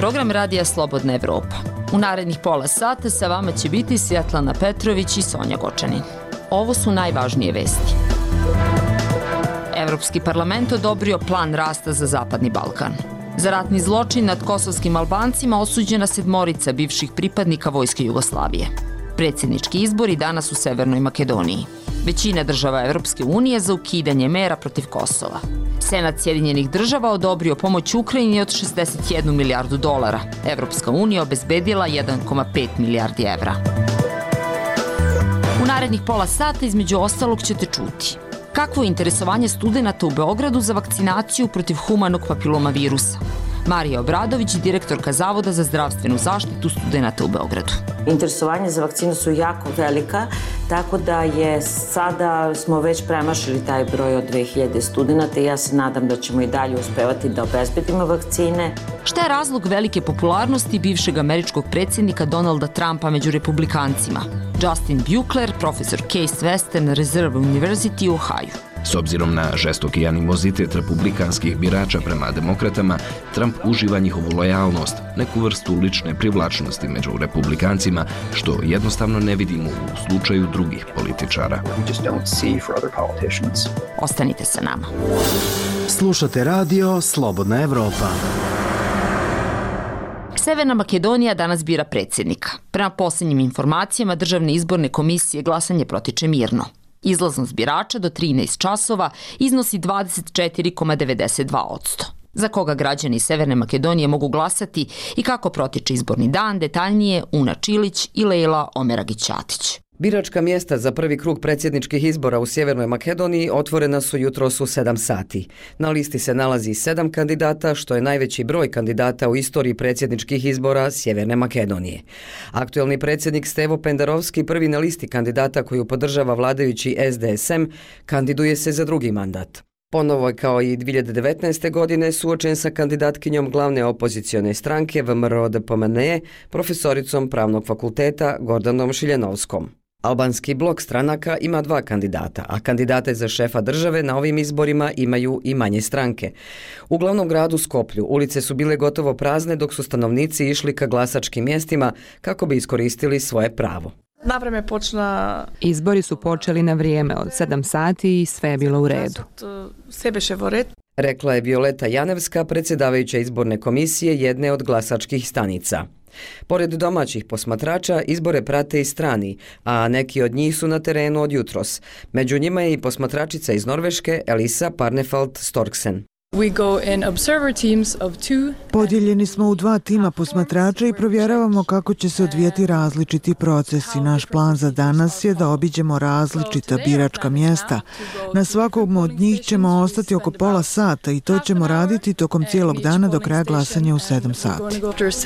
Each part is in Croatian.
program radija Slobodna Evropa. U narednih pola sata sa vama će biti Svjetlana Petrović i Sonja Gočanin. Ovo su najvažnije vesti. Evropski parlament odobrio plan rasta za Zapadni Balkan. Za ratni zločin nad kosovskim Albancima osuđena 7 bivših pripadnika Vojske Jugoslavije. Predsjednički izbori danas u Severnoj Makedoniji. Većina država Evropske unije za ukidanje mera protiv Kosova. Senat Sjedinjenih država odobrio pomoć Ukrajini od $61 milijardu. Evropska unija obezbedila 1,5 milijardi evra. U narednih pola sata između ostalog ćete čuti kakvo je interesovanje studenata u Beogradu za vakcinaciju protiv humanog papilomavirusa. Marija Obradović, direktorka Zavoda za zdravstvenu zaštitu studenata u Beogradu. Interesovanje za vakcinu su jako velika, tako da sada smo već premašili taj broj od 2000 studenata i ja se nadam da ćemo i dalje uspevati da obezbedimo vakcine. Šta je razlog velike popularnosti bivšeg američkog predsjednika Donalda Trumpa među republikancima? Justin Buechler, profesor Case Western Reserve University u Ohaju. S obzirom na žestoki animozitet republikanskih birača prema demokratama, Trump uživa njihovu lojalnost, neku vrstu lične privlačnosti među republikancima, što jednostavno ne vidimo u slučaju drugih političara. Ostanite sa nama. Slušate radio Slobodna Evropa. Severna Makedonija danas bira predsjednika. Prema posljednjim informacijama Državne izborne komisije glasanje protiče mirno. Izlaznost birača do 13 časova iznosi 24,92%. Za koga građani Severne Makedonije mogu glasati i kako protiče izborni dan, detaljnije Una Čilić i Lejla Omeragić-Ćatić. Biračka mjesta za prvi krug predsjedničkih izbora u Sjevernoj Makedoniji otvorena su jutros u 7 sati. Na listi se nalazi 7 kandidata, što je najveći broj kandidata u istoriji predsjedničkih izbora Sjeverne Makedonije. Aktuelni predsjednik Stevo Pendarovski, prvi na listi kandidata koju podržava vladajući SDSM, kandiduje se za drugi mandat. Ponovo, kao i 2019. godine, suočen sa kandidatkinjom glavne opozicione stranke VMRO-DPMNE, profesoricom Pravnog fakulteta Gordanom Šiljanovskom. Albanski blok stranaka ima 2 kandidata, a kandidate za šefa države na ovim izborima imaju i manje stranke. U glavnom gradu Skoplju ulice su bile gotovo prazne dok su stanovnici išli ka glasačkim mjestima kako bi iskoristili svoje pravo. Izbori su počeli na vrijeme od 7 sati i sve je bilo u redu. Rekla je Violeta Janevska, predsjedavajuća izborne komisije jedne od glasačkih stanica. Pored domaćih posmatrača, izbore prate i strani, a neki od njih su na terenu od jutros. Među njima je i posmatračica iz Norveške, Elisa Parnefald-Storksen. Podijeljeni smo u 2 tima posmatrača i provjeravamo kako će se odvijati različiti procesi. Naš plan za danas je da obiđemo različita biračka mjesta. Na svakom od njih ćemo ostati oko pola sata i to ćemo raditi tokom cijelog dana do kraja glasanja u 7 sati.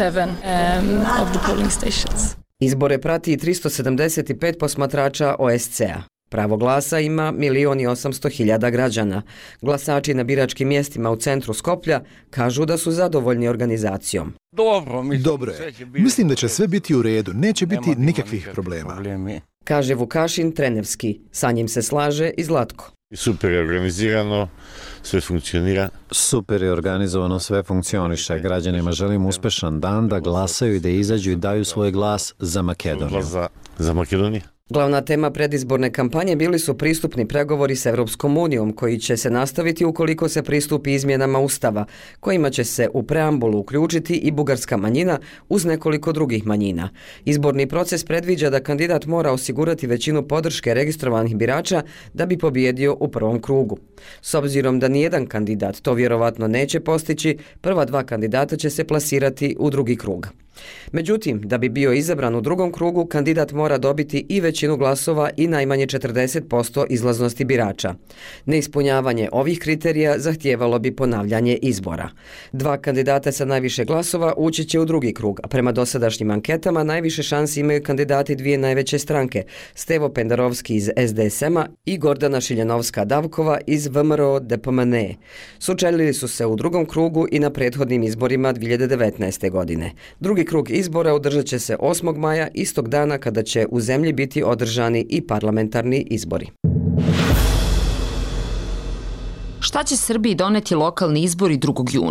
Izbore prati 375 posmatrača OSCE-a. Pravo glasa ima 1.800.000 građana. Glasači na biračkim mjestima u centru Skoplja kažu da su zadovoljni organizacijom. Dobro je. Mislim da će sve biti u redu, neće biti nikakvih problema. Kaže Vukašin Trenevski. Sa njim se slaže i Zlatko. Super je organizirano, sve funkcionira. Super je organizovano, sve funkcioniše. Građanima želim uspešan dan, da glasaju i da izađu i daju svoj glas za Makedoniju. Za Makedoniju. Glavna tema predizborne kampanje bili su pristupni pregovori s Evropskom unijom, koji će se nastaviti ukoliko se pristupi izmjenama Ustava, kojima će se u preambulu uključiti i bugarska manjina uz nekoliko drugih manjina. Izborni proces predviđa da kandidat mora osigurati većinu podrške registrovanih birača da bi pobijedio u prvom krugu. S obzirom da nijedan kandidat to vjerovatno neće postići, prva 2 kandidata će se plasirati u drugi krug. Međutim, da bi bio izabran u drugom krugu, kandidat mora dobiti i većinu glasova i najmanje 40% izlaznosti birača. Neispunjavanje ovih kriterija zahtijevalo bi ponavljanje izbora. 2 kandidata sa najviše glasova ući će u drugi krug, a prema dosadašnjim anketama najviše šansi imaju kandidati 2 najveće stranke, Stevo Pendarovski iz SDSM-a i Gordana Šiljanovska-Davkova iz VMRO-DPMNE. Sučelili su se u drugom krugu i na prethodnim izborima 2019. godine. Drugi krug izbora održat će se 8. maja, istog dana kada će u zemlji biti održani i parlamentarni izbori. Šta će Srbiji doneti lokalni izbori 2. juna?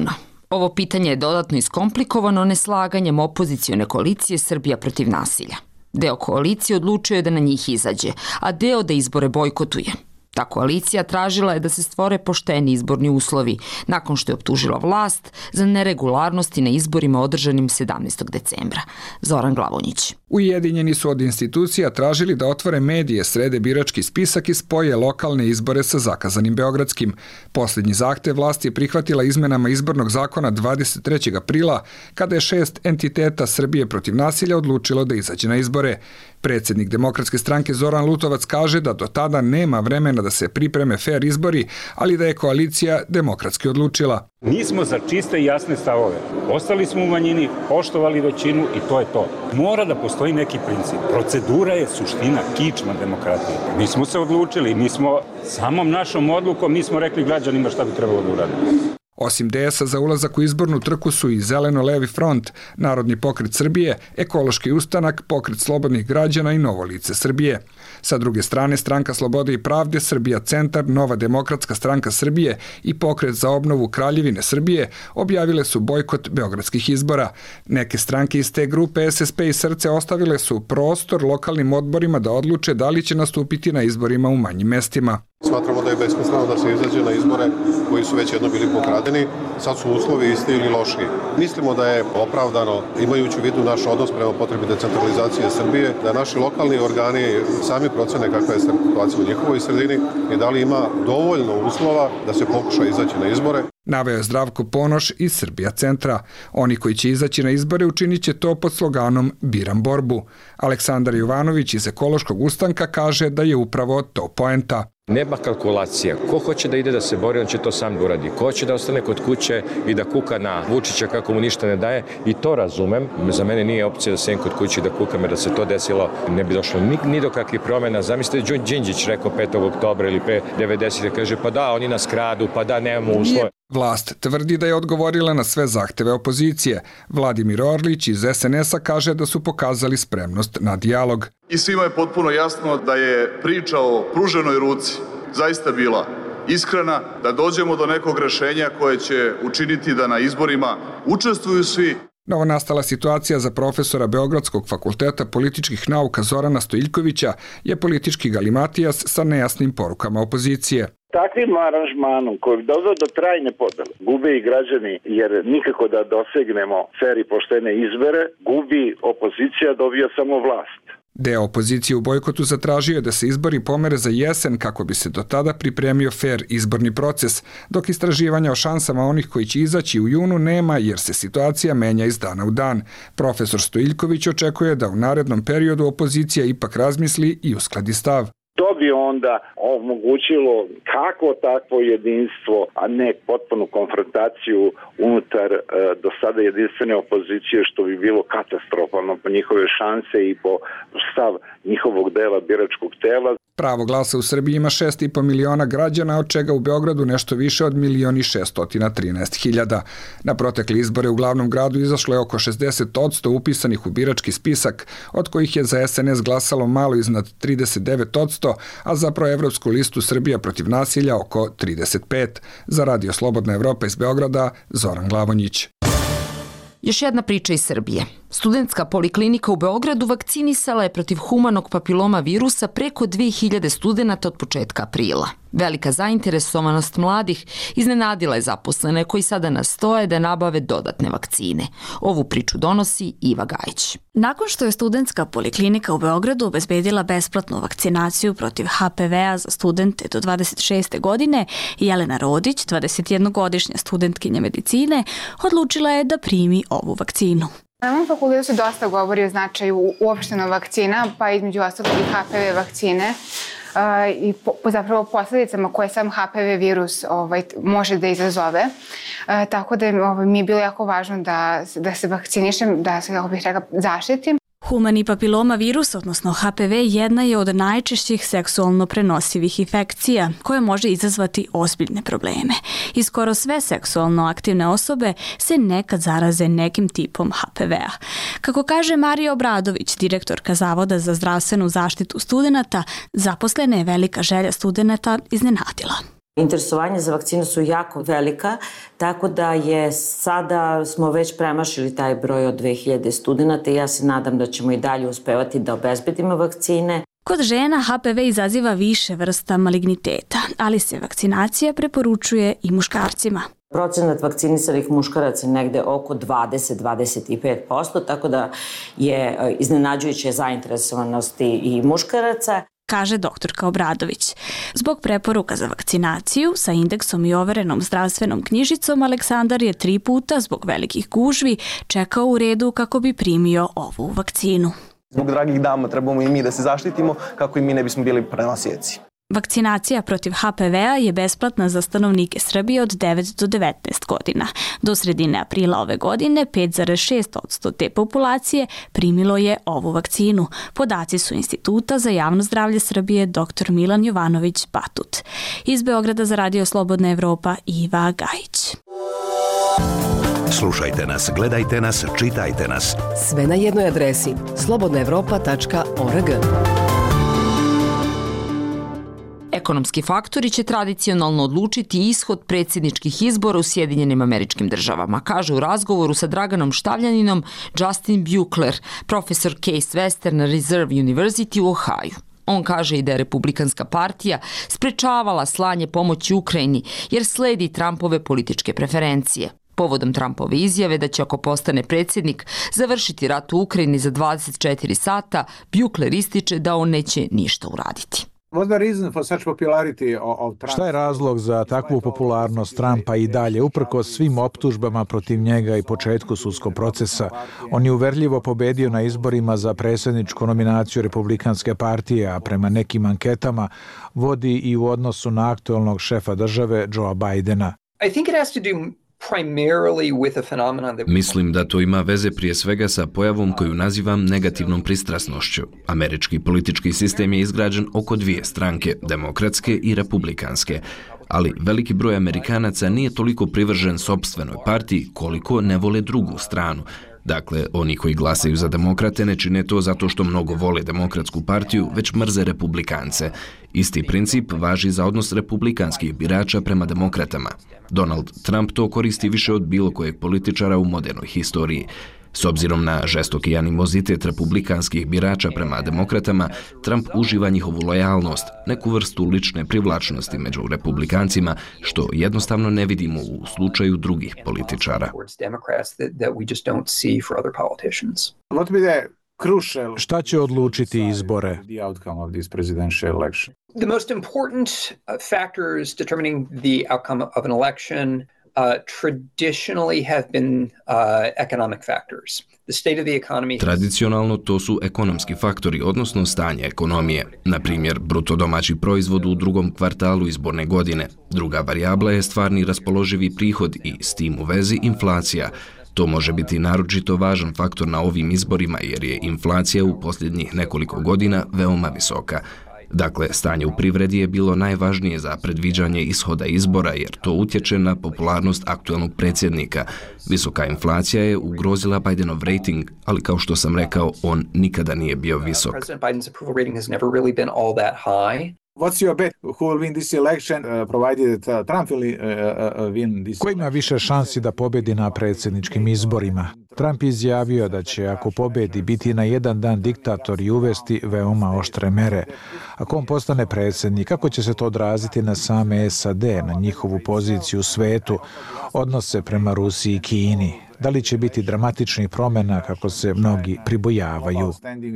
Ovo pitanje je dodatno iskomplikovano neslaganjem opozicione koalicije Srbija protiv nasilja. Deo koalicije odlučio je da na njih izađe, a deo da izbore bojkotuje. Ta koalicija tražila je da se stvore pošteni izborni uslovi, nakon što je optužila vlast za neregularnosti na izborima održanim 17. decembra. Zoran Glavonjić. Ujedinjeni su od institucija tražili da otvore medije, srede birački spisak i spoje lokalne izbore sa zakazanim beogradskim. Posljednji zahtev vlast je prihvatila izmenama izbornog zakona 23. aprila, kada je 6 entiteta Srbije protiv nasilja odlučilo da izađe na izbore. Predsjednik Demokratske stranke Zoran Lutovac kaže da do tada nema vremena da se pripreme fer izbori, ali da je koalicija demokratski odlučila. Mi smo za čiste i jasne stavove. Ostali smo u manjini, poštovali većinu i to je to. Mora da postoji neki princip. Procedura je suština, kičma demokratije. Mi smo se odlučili, mi smo samom našom odlukom, mi smo rekli građanima šta bi trebalo da uradimo. Osim DS-a za ulazak u izbornu trku su i Zeleno-levi front, Narodni pokret Srbije, Ekološki ustanak, Pokret slobodnih građana i Novo lice Srbije. Sa druge strane, Stranka slobode i pravde, Srbija centar, Nova demokratska stranka Srbije i Pokret za obnovu Kraljevine Srbije objavile su bojkot beogradskih izbora. Neke stranke iz te grupe SSP i Srce ostavile su prostor lokalnim odborima da odluče da li će nastupiti na izborima u manjim mestima. Smatramo da je besmisleno da se izađe na izbore koji su već jedno bili pokradeni, sad su uslovi isti ili lošiji. Mislimo da je opravdano, imajući u vidu naš odnos prema potrebi decentralizacije Srbije, da naši lokalni organi sami procene kakva je situacija u njihovoj sredini i da li ima dovoljno uslova da se pokuša izaći na izbore. Naveo je Zdravko Ponoš iz Srbija centra. Oni koji će izaći na izbore učinit će to pod sloganom Biram borbu. Aleksandar Jovanović iz Ekološkog ustanka kaže da je upravo to poenta. Nema kalkulacija. Ko hoće da ide da se bori, on će to sam da uradi. Ko hoće da ostane kod kuće i da kuka na Vučića kako mu ništa ne daje, i to razumem. Za mene nije opcija da sedim kod kuće i da kukam, jer da se to desilo ne bi došlo ni do kakvih promjena. Zamislite, Đinđić rekao 5. oktobra ili pre 90. kaže pa da, oni nas kradu, pa da, nemamo uslove. Vlast tvrdi da je odgovorila na sve zahteve opozicije. Vladimir Orlić iz SNS-a kaže da su pokazali spremnost na dijalog. I svima je potpuno jasno da je priča o pruženoj ruci zaista bila iskrena, da dođemo do nekog rešenja koje će učiniti da na izborima učestvuju svi. Novonastala situacija za profesora Beogradskog fakulteta političkih nauka Zorana Stojiljkovića je politički galimatijas sa nejasnim porukama opozicije. Takvim aranžmanom koji bi doveo do trajne podele gube i građani, jer nikako da dosegnemo fer i poštene izbore, gubi opozicija, dobija samo vlast. Deo opozicije u bojkotu zatražio je da se izbori pomere za jesen kako bi se do tada pripremio fer izborni proces, dok istraživanja o šansama onih koji će izaći u junu nema jer se situacija menja iz dana u dan. Profesor Stojiljković očekuje da u narednom periodu opozicija ipak razmisli i uskladi stav. To bi onda omogućilo kako takvo jedinstvo, a ne potpunu konfrontaciju unutar do sada jedinstvene opozicije, što bi bilo katastrofalno po njihove šanse i po stav njihovog dela biračkog tela. Pravo glasa u Srbiji ima 6,5 miliona građana, od čega u Beogradu nešto više od 1.613.000. Na protekli izbore u glavnom gradu izašlo je oko 60% upisanih u birački spisak, od kojih je za SNS glasalo malo iznad 39%, a za proevropsku listu Srbija protiv nasilja oko 35%. Za Radio Slobodna Evropa iz Beograda, Zoran Glavonjić. Još jedna priča iz Srbije. Studentska poliklinika u Beogradu vakcinisala je protiv humanog papiloma virusa preko 2000 studenata od početka aprila. Velika zainteresovanost mladih iznenadila je zaposlene koji sada nastoje da nabave dodatne vakcine. Ovu priču donosi Iva Gajić. Nakon što je studentska poliklinika u Beogradu obezbedila besplatnu vakcinaciju protiv HPV-a za studente do 26. godine, Jelena Rodić, 21-godišnja studentkinja medicine, odlučila je da primi ovu vakcinu. Na mom fakultetu se dosta govori o značaju uopšteno vakcina, pa između ostalog i HPV vakcine i zapravo posljedicama koje sam HPV virus može da izazove. Tako da mi je bilo jako važno da se vakcinišem, da se zaštitim. Humani papiloma virus, odnosno HPV, jedna je od najčešćih seksualno prenosivih infekcija koje može izazvati ozbiljne probleme. I skoro sve seksualno aktivne osobe se nekad zaraze nekim tipom HPV-a. Kako kaže Marija Obradović, direktorka Zavoda za zdravstvenu zaštitu studenata, zaposlene je velika želja studenata iznenadila. Interesovanje za vakcinu su jako velika, tako da je sada smo već premašili taj broj od 2000 studenta i ja se nadam da ćemo i dalje uspevati da obezbedimo vakcine. Kod žena HPV izaziva više vrsta maligniteta, ali se vakcinacija preporučuje i muškarcima. Procenat vakcinisanih muškaraca je negde oko 20-25%, tako da je iznenađujuća zainteresovanost i muškaraca. Kaže doktorka Obradović. Zbog preporuka za vakcinaciju sa indeksom i overenom zdravstvenom knjižicom, Aleksandar je 3 puta zbog velikih gužvi čekao u redu kako bi primio ovu vakcinu. Zbog dragih dama trebamo i mi da se zaštitimo kako i mi ne bismo bili prenosioci. Vakcinacija protiv HPV-a je besplatna za stanovnike Srbije od 9 do 19 godina. Do sredine aprila ove godine 5,6% te populacije primilo je ovu vakcinu. Podaci su Instituta za javno zdravlje Srbije dr. Milan Jovanović Batut. Iz Beograda za Radio Slobodna Evropa Iva Gajić. Slušajte nas, gledajte nas, čitajte nas. Sve na jednoj adresi slobodnaevropa.org. Ekonomski faktori će tradicionalno odlučiti ishod predsjedničkih izbora u Sjedinjenim Američkim Državama, kaže u razgovoru sa Draganom Štavljaninom Justin Buechler, profesor Case Western na Reserve University u Ohaju. On kaže i da je Republikanska partija sprečavala slanje pomoći Ukrajini jer sledi Trumpove političke preferencije. Povodom Trumpove izjave da će ako postane predsjednik završiti rat u Ukrajini za 24 sata, Buechler ističe da on neće ništa uraditi. Šta je razlog za takvu popularnost Trumpa i dalje, uprkos svim optužbama protiv njega i početku sudskog procesa? On je uverljivo pobedio na izborima za predsjedničku nominaciju Republikanske partije, a prema nekim anketama vodi i u odnosu na aktualnog šefa države Joea Bidena. Mislim da to ima veze prije svega sa pojavom koju nazivam negativnom pristrasnošću. Američki politički sistem je izgrađen oko 2 stranke, demokratske i republikanske. Ali veliki broj Amerikanaca nije toliko privržen sopstvenoj partiji koliko ne vole drugu stranu. Dakle, oni koji glasaju za demokrate ne čine to zato što mnogo vole demokratsku partiju, već mrze republikance. Isti princip važi za odnos republikanskih birača prema demokratama. Donald Trump to koristi više od bilo kojeg političara u modernoj historiji. S obzirom na žestoki animozitet republikanskih birača prema demokratama, Trump uživa njihovu lojalnost, neku vrstu lične privlačnosti među republikancima, što jednostavno ne vidimo u slučaju drugih političara. Šta će odlučiti izbore? The most important factors determining the outcome of an election traditionally have been economic factors. The state of the economy. Tradicionalno to su ekonomski faktori, odnosno stanje ekonomije. Na primjer, bruto domaći proizvod u drugom kvartalu izborne godine. Druga varijabla je stvarni raspoloživi prihod i s tim u vezi inflacija. To može biti naročito važan faktor na ovim izborima jer je inflacija u posljednjih nekoliko godina veoma visoka. Dakle, stanje u privredi je bilo najvažnije za predviđanje ishoda izbora jer to utječe na popularnost aktualnog predsjednika. Visoka inflacija je ugrozila Bidenov rating, ali kao što sam rekao, on nikada nije bio visok. What's your bet? Who will win this election, provided Trump will win this? Ko ima više šansi da pobedi na predsjedničkim izborima? Trump izjavio da će, ako pobedi, biti na jedan dan diktator i uvesti veoma oštre mere. Ako on postane predsjednik, kako će se to odraziti na same SAD, na njihovu poziciju u svetu, odnose prema Rusiji i Kini? Da li će biti dramatičnih promjena kako se mnogi pribojavaju?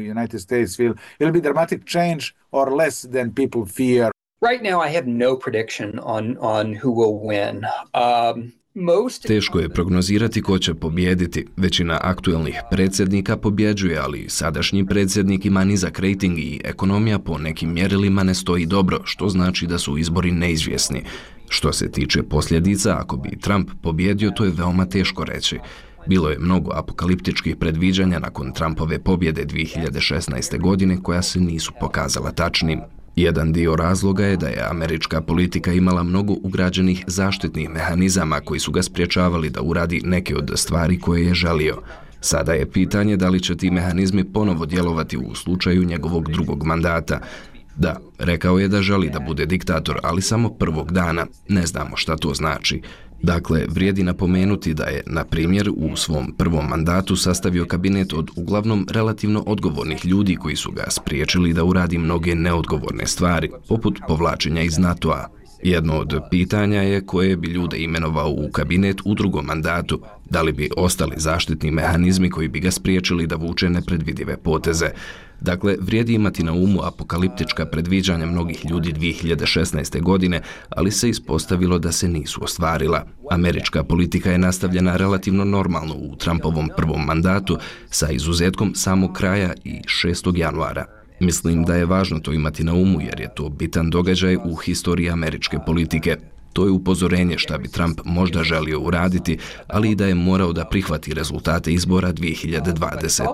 Right now I have no prediction on who will win. Teško je prognozirati ko će pobijediti. Većina aktualnih predsjednika pobjeđuje, ali sadašnji predsjednik ima nizak rejting i ekonomija po nekim mjerilima ne stoji dobro, što znači da su izbori neizvjesni. Što se tiče posljedica, ako bi Trump pobjedio, to je veoma teško reći. Bilo je mnogo apokaliptičkih predviđanja nakon Trumpove pobjede 2016. godine koja se nisu pokazala tačnim. Jedan dio razloga je da je američka politika imala mnogo ugrađenih zaštitnih mehanizama koji su ga spriječavali da uradi neke od stvari koje je želio. Sada je pitanje da li će ti mehanizmi ponovo djelovati u slučaju njegovog drugog mandata. Da, rekao je da želi da bude diktator, ali samo prvog dana. Ne znamo šta to znači. Dakle, vrijedi napomenuti da je, na primjer, u svom prvom mandatu sastavio kabinet od uglavnom relativno odgovornih ljudi koji su ga spriječili da uradi mnoge neodgovorne stvari, poput povlačenja iz NATO-a. Jedno od pitanja je koje bi ljude imenovao u kabinet u drugom mandatu, da li bi ostali zaštitni mehanizmi koji bi ga spriječili da vuče nepredvidive poteze. Dakle, vrijedi imati na umu apokaliptička predviđanja mnogih ljudi 2016. godine, ali se ispostavilo da se nisu ostvarila. Američka politika je nastavljena relativno normalno u Trumpovom prvom mandatu, sa izuzetkom samog kraja i 6. januara. Mislim da je važno to imati na umu jer je to bitan događaj u historiji američke politike. To je upozorenje šta bi Trump možda želio uraditi, ali i da je morao da prihvati rezultate izbora 2020.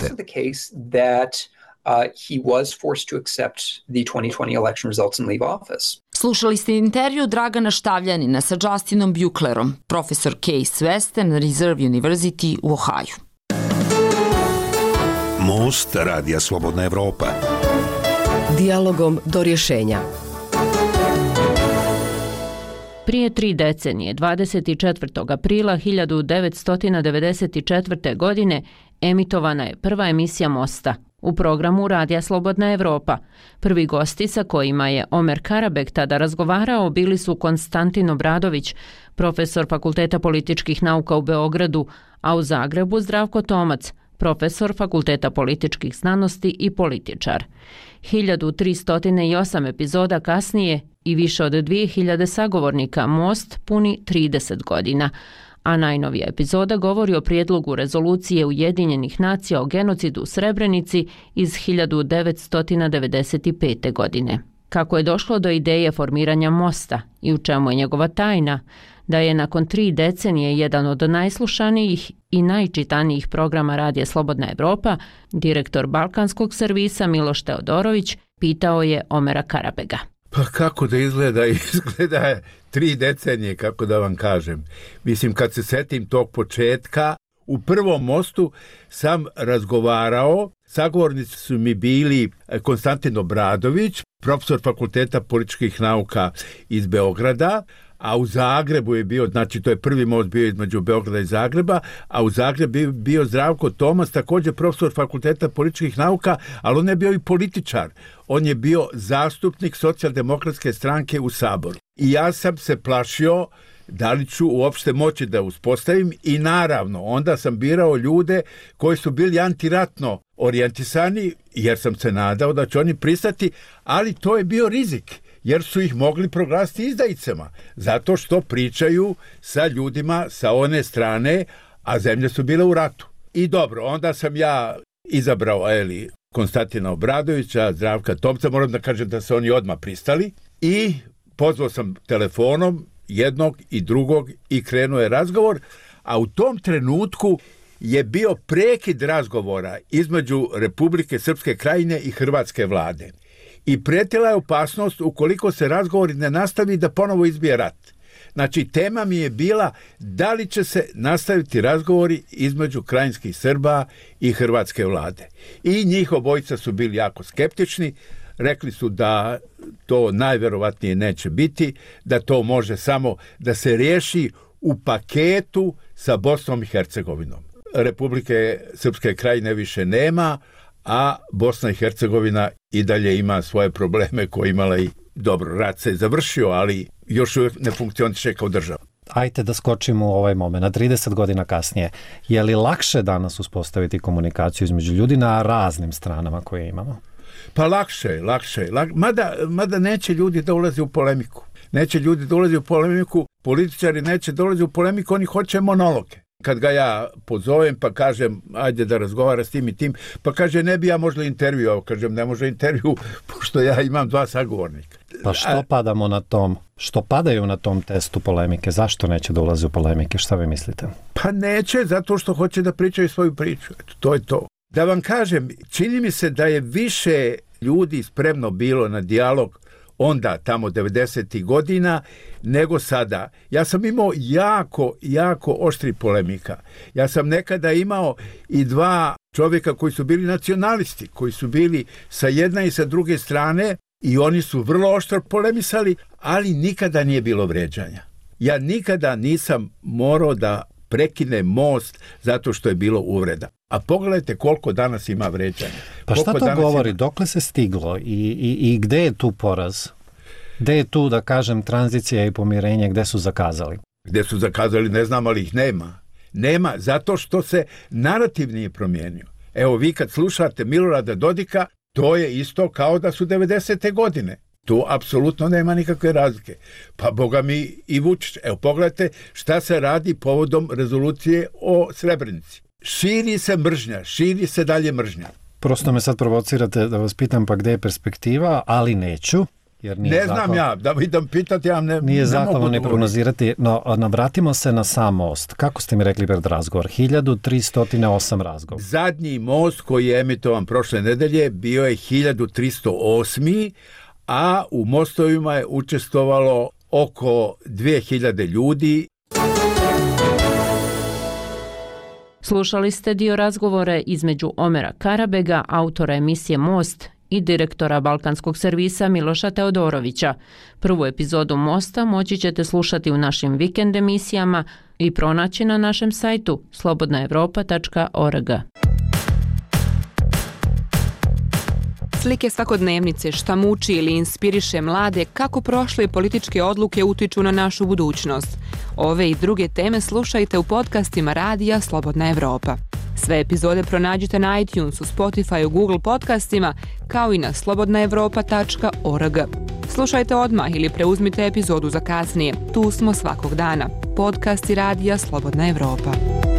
He was forced to accept the 2020 election results and leave office. Slušali ste intervju Dragana Štavljanina sa Justinom Buechlerom, profesor Case Western Reserve University u Ohaju. Most Radija Slobodna Evropa. Dijalogom do rješenja. Prije 3 decenije, 24. aprila 1994. godine, emitovana je prva emisija Mosta u programu Radija Slobodna Evropa. Prvi gosti sa kojima je Omer Karabek tada razgovarao bili su Konstantin Obradović, profesor Fakulteta političkih nauka u Beogradu, a u Zagrebu Zdravko Tomac, profesor Fakulteta političkih znanosti i političar. 1308 epizoda kasnije i više od 2000 sagovornika Most puni 30 godina, a najnovija epizoda govori o prijedlogu rezolucije Ujedinjenih nacija o genocidu u Srebrenici iz 1995. godine. Kako je došlo do ideje formiranja Mosta i u čemu je njegova tajna, da je nakon 3 decenije jedan od najslušanijih i najčitanijih programa Radija Slobodna Evropa, direktor Balkanskog servisa Miloš Teodorović pitao je Omera Karabega. Pa kako da izgleda? Izgleda 3 decenije, kako da vam kažem. Mislim, kad se setim tog početka, u prvom Mostu sam razgovarao, sagovornici su mi bili Konstantin Obradović, profesor Fakulteta političkih nauka iz Beograda, a u Zagrebu je bio, znači to je prvi most bio između Beograda i Zagreba, a u Zagrebu je bio Zdravko Tomac, također profesor Fakulteta političkih nauka, ali on je bio i političar. On je bio zastupnik Socijaldemokratske stranke u Saboru. I ja sam se plašio da li ću uopšte moći da uspostavim i naravno onda sam birao ljude koji su bili antiratno orijentisani jer sam se nadao da će oni pristati, ali to je bio rizik jer su ih mogli proglasiti izdajicama zato što pričaju sa ljudima sa one strane, a zemlje su bile u ratu. I dobro, onda sam ja izabrao Konstantina Obradovića, Zdravka Tomca, moram da kažem da se oni odmah pristali i pozvao sam telefonom jednog i drugog i krenuo je razgovor, a u tom trenutku je bio prekid razgovora između Republike Srpske Krajine i Hrvatske vlade. I prijetila je opasnost ukoliko se razgovori ne nastavi da ponovo izbije rat. Znači, tema mi je bila da li će se nastaviti razgovori između krajinskih Srba i Hrvatske vlade. I njih obojica su bili jako skeptični, rekli su da to najverovatnije neće biti, da to može samo da se riješi u paketu sa Bosnom i Hercegovinom. Republike Srpske Krajine više nema, a Bosna i Hercegovina i dalje ima svoje probleme koje imala i dobro, rat se je završio, ali još uvijek ne funkcioniše kao država. Ajde da skočimo u ovaj moment, 30 godina kasnije. Je li lakše danas uspostaviti komunikaciju između ljudi na raznim stranama koje imamo? Pa lakše. Mada neće ljudi da ulaze u polemiku. Političari neće dolaze u polemiku, oni hoće monologe. Kad ga ja pozovem pa kažem ajde da razgovara s tim i tim, pa kaže ne bi ja možda intervjuo, kažem ne može intervju pošto ja imam 2 sagovornika. Pa što padaju na tom testu polemike, zašto neće da ulaze u polemike, šta vi mislite? Pa neće, zato što hoće da pričaju svoju priču, eto, to je to. Da vam kažem, čini mi se da je više ljudi spremno bilo na dijalog onda, tamo 90. godina, nego sada. Ja sam imao jako oštri polemika. Ja sam nekada imao i 2 čovjeka koji su bili nacionalisti, koji su bili sa jedne i sa druge strane i oni su vrlo oštro polemisali, ali nikada nije bilo vređanja. Ja nikada nisam morao da prekine most zato što je bilo uvreda. A pogledajte koliko danas ima vređanja. Pa šta to govori? Dokle se stiglo i gde je tu poraz? Gde je tu, da kažem, tranzicija i pomirenje, gde su zakazali? Gde su zakazali ne znam, ali ih nema. Nema, zato što se narativ nije promijenio. Evo vi kad slušate Milorada Dodika, to je isto kao da su 90. godine. Tu apsolutno nema nikakve razlike. Pa boga mi i Vučić. Evo pogledajte šta se radi povodom rezolucije o Srebrenici. Širi se mržnja, širi se dalje mržnja. Prosto me sad provocirate da vas pitam pa gde je perspektiva, ali neću. Jer ne znam ja, da idem pitati, ja nije zahvalno ne prognozirati, no vratimo se na sam most. Kako ste mi rekli pred razgovor? 1308 razgovor. Zadnji most koji je emitovan prošle nedelje bio je 1308, a u mostovima je učestvovalo oko 2000 ljudi. Slušali ste dio razgovore između Omera Karabega, autora emisije Most, i direktora Balkanskog servisa Miloša Teodorovića. Prvu epizodu Mosta moći ćete slušati u našim vikend emisijama i pronaći na našem sajtu slobodnaevropa.org. Slike svakodnevnice, šta muči ili inspiriše mlade, kako prošle političke odluke utiču na našu budućnost. Ove i druge teme slušajte u podcastima Radija Slobodna Evropa. Sve epizode pronađite na iTunesu, Spotifyu, Google podcastima, kao i na slobodnaevropa.org. Slušajte odmah ili preuzmite epizodu za kasnije. Tu smo svakog dana. Podcasti Radija Slobodna Evropa.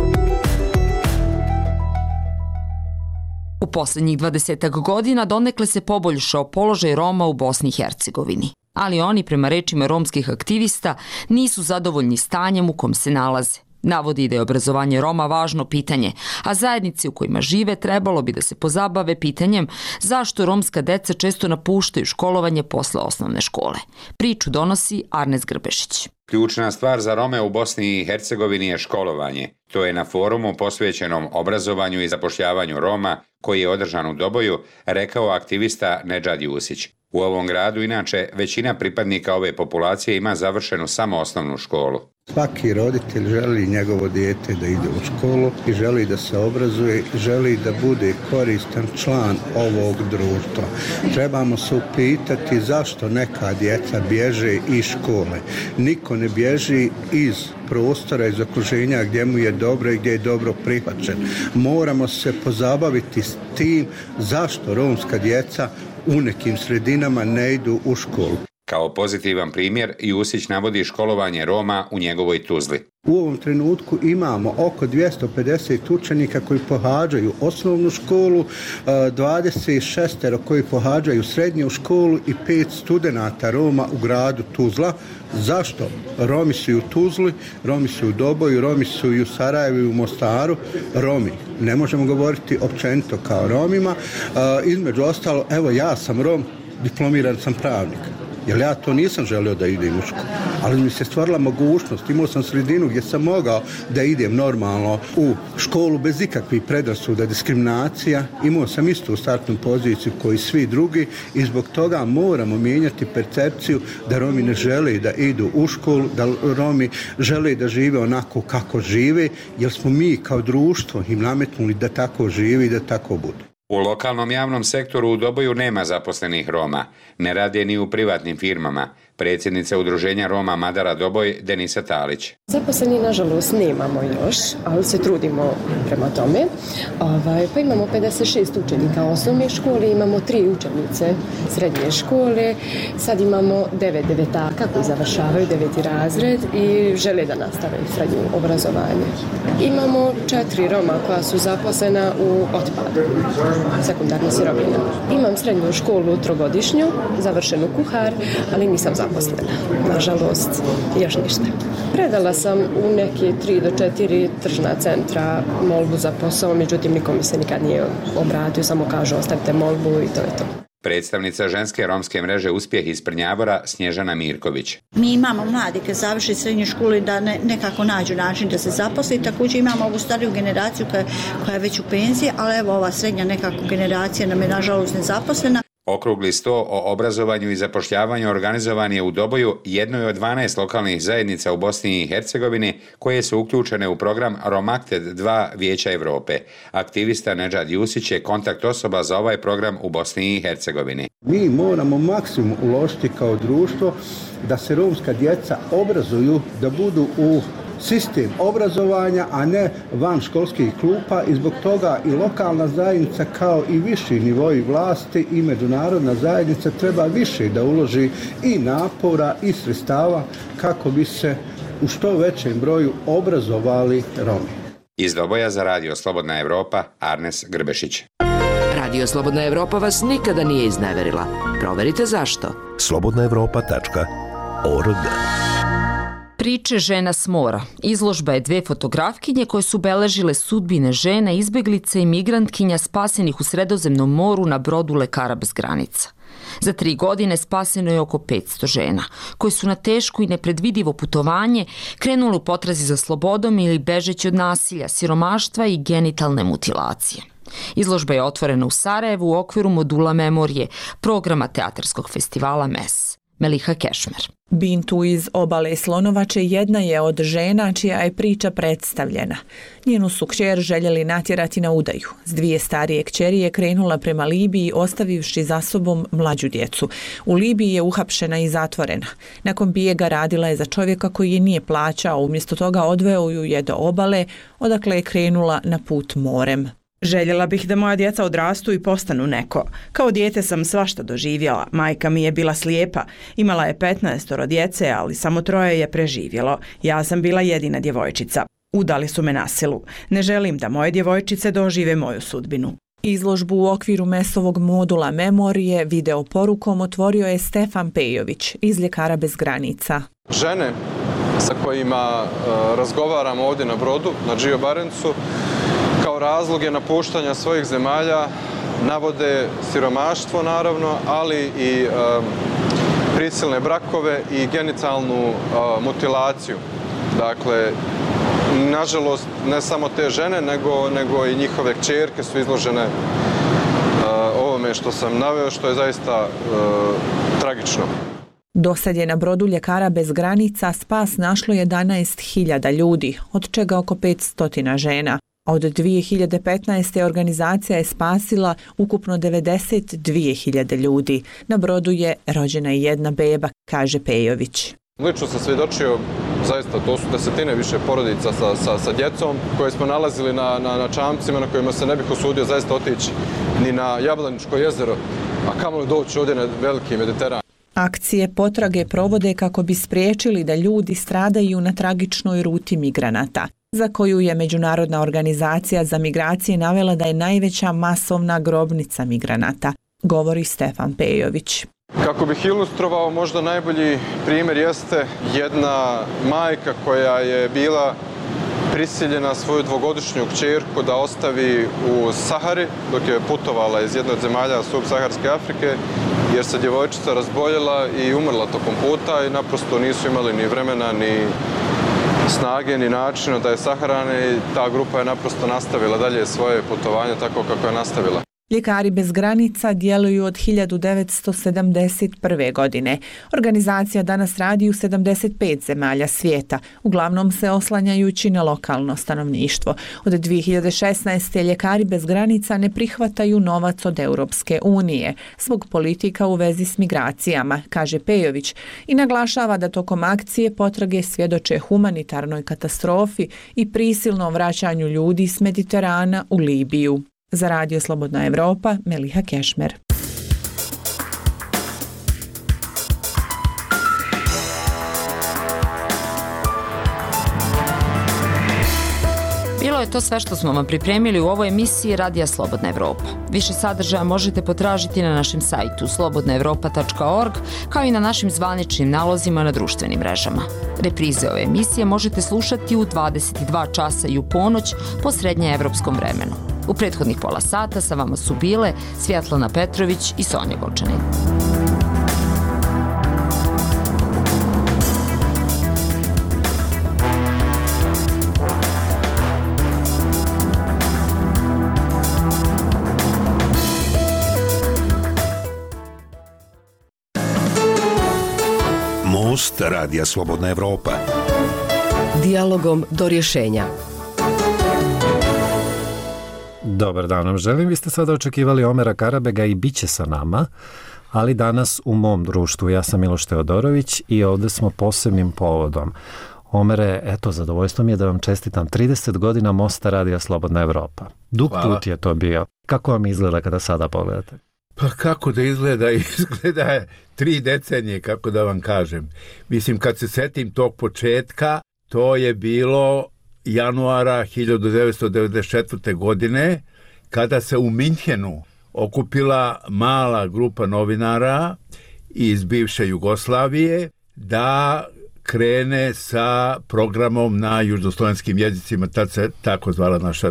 U posljednjih 20 godina donekle se poboljšao položaj Roma u Bosni i Hercegovini. Ali oni, prema rečima romskih aktivista, nisu zadovoljni stanjem u kom se nalaze. Navodi da je obrazovanje Roma važno pitanje, a zajednici u kojima žive trebalo bi da se pozabave pitanjem zašto romska deca često napuštaju školovanje posle osnovne škole. Priču donosi Arnes Grbešić. Ključna stvar za Rome u Bosni i Hercegovini je školovanje. To je na forumu posvećenom obrazovanju i zapošljavanju Roma, koji je održan u Doboju, rekao aktivista Nedžad Jusić. U ovom gradu, inače, većina pripadnika ove populacije ima završenu samo osnovnu školu. Svaki roditelj želi njegovo dijete da ide u školu i želi da se obrazuje i želi da bude koristan član ovog društva. Trebamo se upitati zašto neka djeca bježe iz škole. Niko ne bježi iz prostora, iz okruženja gdje mu je dobro i gdje je dobro prihvaćen. Moramo se pozabaviti s tim zašto romska djeca u nekim sredinama ne idu u školu. Kao pozitivan primjer, Jusić navodi školovanje Roma u njegovoj Tuzli. U ovom trenutku imamo oko 250 učenika koji pohađaju osnovnu školu, 26 koji pohađaju srednju školu i 5 studenata Roma u gradu Tuzla. Zašto? Romi su i u Tuzli, Romi su u Doboju, Romi su i u Sarajevu i u Mostaru. Romi, ne možemo govoriti općenito kao Romima. Između ostalo, evo ja sam Rom, diplomiran sam pravnik. Jer ja to nisam želio da idem u školu, ali mi se stvorila mogućnost, imao sam sredinu gdje sam mogao da idem normalno u školu bez ikakvih predrasuda, diskriminacija, imao sam istu startnu poziciju koji svi drugi i zbog toga moramo mijenjati percepciju da Romi ne žele da idu u školu, da Romi žele da žive onako kako žive, jer smo mi kao društvo im nametnuli da tako živi i da tako budu. U lokalnom javnom sektoru u Doboju nema zaposlenih Roma. Ne rade ni u privatnim firmama. Predsjednica udruženja Roma Madara Doboj, Denisa Talić. Zaposleni nažalost nemamo još, ali se trudimo prema tome. Pa imamo 56 učenika osnovne škole, imamo 3 učenice srednje škole, sad imamo 9 devetaka koji završavaju 9. razred i žele da nastave srednje obrazovanje. Imamo 4 Roma koja su zaposlena u otpadu, sekundarna sirovina. Imam srednju školu trogodišnju, završenu kuhar, ali nisam zaposlena. Nažalost, još ništa. Predala sam u neke 3 do 4 tržna centra molbu za posao, međutim niko mi se nikad nije obratio, samo kažu ostavite molbu i to je to. Predstavnica ženske romske mreže Uspjeh iz Prnjavora, Snježana Mirković. Mi imamo mladi kad završi srednju školu da nekako nađu način da se zaposli. Također imamo ovu stariju generaciju koja je već u penziji, ali evo ova srednja nekako generacija nam je nažalost nezaposlena. Okrugli sto o obrazovanju i zapošljavanju organizovan je u Doboju, jednoj od 12 lokalnih zajednica u Bosni i Hercegovini koje su uključene u program Romakted 2 Vijeća Evrope. Aktivista Nedžad Jusić je kontakt osoba za ovaj program u Bosni i Hercegovini. Mi moramo maksimum uložiti kao društvo da se romska djeca obrazuju, da budu u sistem obrazovanja, a ne van školskih klupa, i zbog toga i lokalna zajednica kao i viši nivoi vlasti i međunarodna zajednica treba više da uloži i napora i sredstava kako bi se u što većem broju obrazovali Romi. Iz Doboja za Radio Slobodna Evropa, Arnes Grbešić. Radio Slobodna Evropa vas nikada nije izneverila. Proverite zašto. slobodnaevropa.org. Priče žena s mora. Izložba je 2 fotografkinje koje su beležile sudbine žena, izbeglica i migrantkinja spasenih u Sredozemnom moru na brodu Lekara bez granica. Za 3 godine spaseno je oko 500 žena, koje su na teško i nepredvidivo putovanje krenule u potrazi za slobodom ili bežeći od nasilja, siromaštva i genitalne mutilacije. Izložba je otvorena u Sarajevu u okviru modula Memorije, programa teatarskog festivala MES. Meliha Kešmer. Bintu iz Obale Slonovače jedna je od žena čija je priča predstavljena. Njenu su kćer željeli natjerati na udaju. S 2 starije kćeri je krenula prema Libiji ostavivši za sobom mlađu djecu. U Libiji je uhapšena i zatvorena. Nakon bijega radila je za čovjeka koji je nije plaćao, umjesto toga odveo ju je do obale, odakle je krenula na put morem. Željela bih da moja djeca odrastu i postanu neko. Kao dijete sam svašta doživjela. Majka mi je bila slijepa. Imala je 15 djece, ali samo 3 je preživjelo. Ja sam bila jedina djevojčica. Udali su me na silu. Ne želim da moje djevojčice dožive moju sudbinu. Izložbu u okviru MES-ovog modula Memorije video porukom otvorio je Stefan Pejović iz Ljekara bez granica. Žene sa kojima razgovaram ovdje na brodu, na Gio Barencu, kao razloge napuštanja svojih zemalja navode siromaštvo naravno, ali i prisilne brakove i genitalnu mutilaciju. Dakle, nažalost, ne samo te žene, nego i njihove kćerke su izložene ovome što sam naveo, što je zaista tragično. Dosad je na brodu Ljekara bez granica spas našlo 11.000 ljudi, od čega oko 500 žena. A od 2015. organizacija je spasila ukupno 92.000 ljudi. Na brodu je rođena i 1 beba, kaže Pejović. Lično sam svjedočio, zaista to su desetine više porodica sa djecom koje smo nalazili na čamcima na kojima se ne bih usudio zaista otići ni na Jablaničko jezero, a kamoli doći ovdje na veliki Mediteran. Akcije potrage provode kako bi spriječili da ljudi stradaju na tragičnoj ruti migranata, za koju je Međunarodna organizacija za migracije navela da je najveća masovna grobnica migranata, govori Stefan Pejović. Kako bih ilustrovao, možda najbolji primjer jeste jedna majka koja je bila prisiljena svoju 2-godišnju kćerku da ostavi u Sahari dok je putovala iz jedne od zemalja subsaharske Afrike, jer se djevojčica razboljela i umrla tokom puta i naprosto nisu imali ni vremena ni snage ni načina da je sahrane i ta grupa je naprosto nastavila dalje svoje putovanje tako kako je nastavila. Ljekari bez granica djeluju od 1971. godine. Organizacija danas radi u 75 zemalja svijeta, uglavnom se oslanjajući na lokalno stanovništvo. Od 2016. Ljekari bez granica ne prihvataju novac od Europske unije zbog politika u vezi s migracijama, kaže Pejović, i naglašava da tokom akcije potrage svjedoče humanitarnoj katastrofi i prisilnom vraćanju ljudi s Mediterana u Libiju. Za Radio Slobodna Evropa, Meliha Kešmer. Bilo je to sve što smo vam pripremili u ovoj emisiji Radija Slobodna Evropa. Više sadržaja možete potražiti na našem sajtu slobodnaevropa.org, kao i na našim zvaničnim nalozima na društvenim mrežama. Reprize ove emisije možete slušati u 22 časa i u ponoć po srednjeevropskom vremenu. U prethodnih pola sata sa vama su bile Svjetlana Petrović i Sonja Golčanin. Aktualnost Radija Slobodna Evropa. Dijalogom do rješenja. Dobar dan vam želim. Vi ste sada očekivali Omera Karabega i bit će sa nama, ali danas u mom društvu. Ja sam Miloš Teodorović i ovdje smo posebnim povodom. Omere, eto, zadovoljstvo mi je da vam čestitam 30 godina Mosta Radija Slobodna Evropa. Dug put je to bio. Kako vam izgleda kada sada pogledate? Pa kako da izgleda? Izgleda je 3 decenije, kako da vam kažem. Mislim, kad se setim tog početka, to je bilo januara 1994. godine, kada se u Minhenu okupila mala grupa novinara iz bivše Jugoslavije da krene sa programom na južnoslovenskim jezicima. Tad se tako zvala naša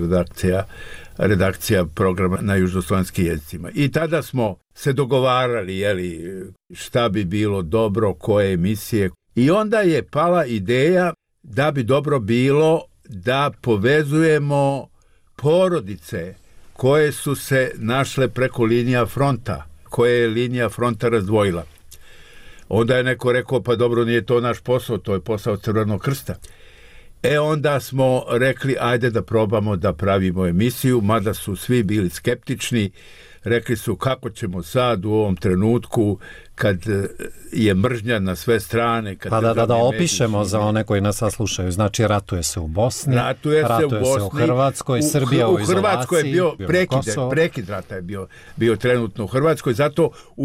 redakcija programa na južnoslovenskim jezicima. I tada smo se dogovarali šta bi bilo dobro, koje emisije. I onda je pala ideja da bi dobro bilo da povezujemo porodice koje su se našle preko linija fronta, koje je linija fronta razdvojila. Onda je neko rekao, pa dobro, nije to naš posao, to je posao Crvenog krsta. Onda smo rekli, ajde da probamo da pravimo emisiju, mada su svi bili skeptični. Rekli su, kako ćemo sad u ovom trenutku kad je mržnja na sve strane. Kad pa da opišemo za one koji nas slušaju. Znači, ratuje se u Bosni, ratuje se u Hrvatskoj, Srbija u izolaciji. U Hrvatskoj je bio prekid rata je bio trenutno u Hrvatskoj. Zato u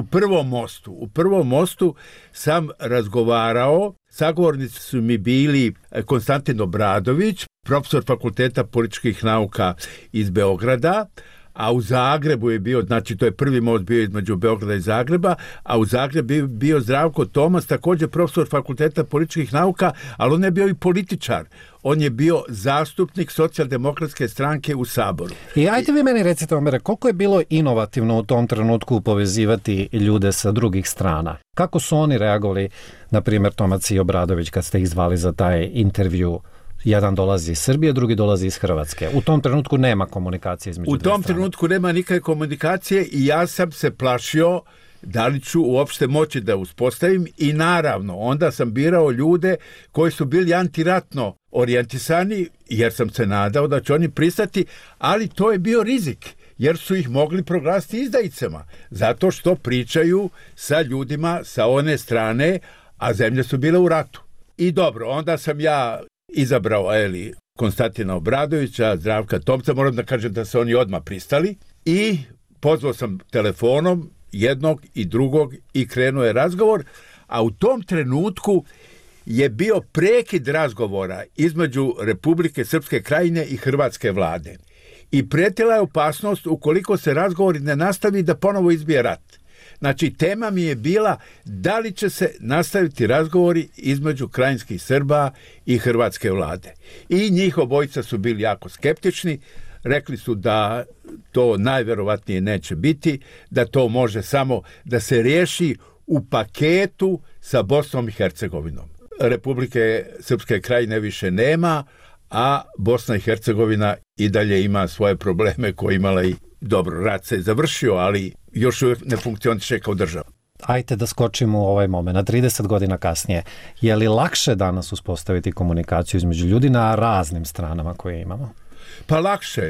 prvom mostu sam razgovarao. Sagovornici su mi bili Konstantin Obradović, profesor Fakulteta političkih nauka iz Beograda, a u Zagrebu je bio, znači to je prvi most bio između Beograda i Zagreba, a u Zagrebu je bio Zdravko Tomas, također profesor Fakulteta političkih nauka, ali on je bio i političar. On je bio zastupnik Socijaldemokratske stranke u Saboru. I ajde vi meni recite, Omere, koliko je bilo inovativno u tom trenutku povezivati ljude sa drugih strana? Kako su oni reagovali, na primjer Tomac i Obradović, kad ste ih zvali za taj intervju? Jedan dolazi iz Srbije, drugi dolazi iz Hrvatske. U tom trenutku nema komunikacije između dvije strane. U tom trenutku nema nikakve komunikacije i ja sam se plašio da li ću uopšte moći da uspostavim i naravno onda sam birao ljude koji su bili antiratno orijentisani jer sam se nadao da će oni pristati, ali to je bio rizik jer su ih mogli proglasiti izdajicama zato što pričaju sa ljudima sa one strane, a zemlje su bile u ratu. I dobro, onda sam ja izabrao Konstantina Obradovića, Zdravka Tomca, moram da kažem da se oni odmah pristali i pozvao sam telefonom jednog i drugog i krenuo je razgovor, a u tom trenutku je bio prekid razgovora između Republike Srpske Krajine i Hrvatske vlade. I prijetila je opasnost ukoliko se razgovori ne nastavi da ponovo izbije rat. Znači, tema mi je bila da li će se nastaviti razgovori između krajinskih Srba i Hrvatske vlade. I njih obojica su bili jako skeptični, rekli su da to najverovatnije neće biti, da to može samo da se riješi u paketu sa Bosnom i Hercegovinom. Republike Srpske Krajine više nema, a Bosna i Hercegovina i dalje ima svoje probleme koje imala i dobro, rat se je završio, ali još uvijek ne funkcioniše kao država. Ajde da skočimo u ovaj moment, 30 godina kasnije. Je li lakše danas uspostaviti komunikaciju između ljudi na raznim stranama koje imamo? Pa lakše.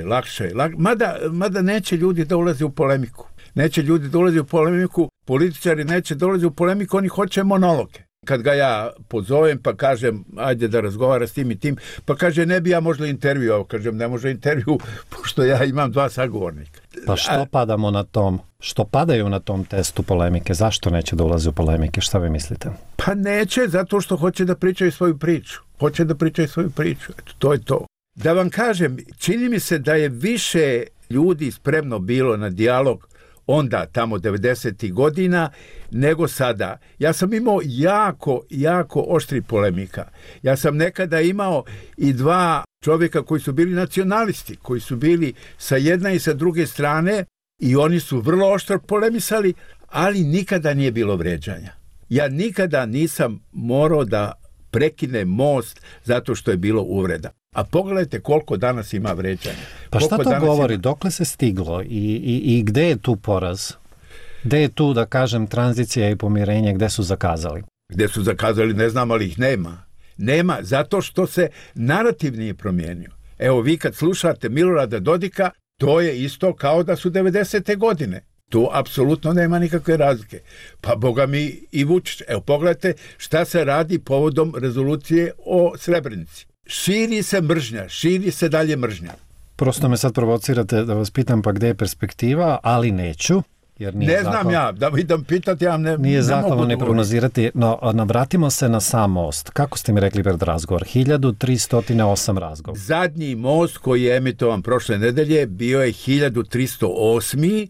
Mada neće ljudi da ulaze u polemiku. Političari neće dolaze u polemiku, oni hoće monologe. Kad ga ja pozovem pa kažem ajde da razgovara s tim i tim, pa kaže ne bi ja možda intervju, kažem ne može intervju pošto ja imam 2 sagovornika. Pa što padaju na tom testu polemike, zašto neće da ulaze u polemike, šta vi mislite? Pa neće, zato što hoće da pričaju svoju priču. Eto, to je to. Da vam kažem, čini mi se da je više ljudi spremno bilo na dijalog onda, tamo 90. godina, nego sada. Ja sam imao jako oštri polemika. Ja sam nekada imao i 2 čovjeka koji su bili nacionalisti, koji su bili sa jedne i sa druge strane i oni su vrlo oštro polemisali, ali nikada nije bilo vređanja. Ja nikada nisam morao da prekinem most zato što je bilo uvreda. A pogledajte koliko danas ima vređanja. Pa šta to govori? Dokle se stiglo i gde je tu poraz? Gde je tu, da kažem, tranzicija i pomirenje, gde su zakazali? Gde su zakazali, ne znam, ali ih nema. Nema, zato što se narativ nije promijenio. Evo, vi kad slušate Milorada Dodika, to je isto kao da su 90. godine. Tu apsolutno nema nikakve razlike. Pa boga mi i Vučić. Evo, pogledajte šta se radi povodom rezolucije o Srebrenici. Širi se mržnja, širi se dalje mržnja. Prosto me sad provocirate da vas pitam pa gde je perspektiva, ali neću. Jer ne znam ja, da idem pitati, ja ne nije zahvalno ne prognozirati, no vratimo se na sam most. Kako ste mi rekli pred razgovor? 1308 razgovor. Zadnji most koji je emitovan prošle nedelje bio je 1308,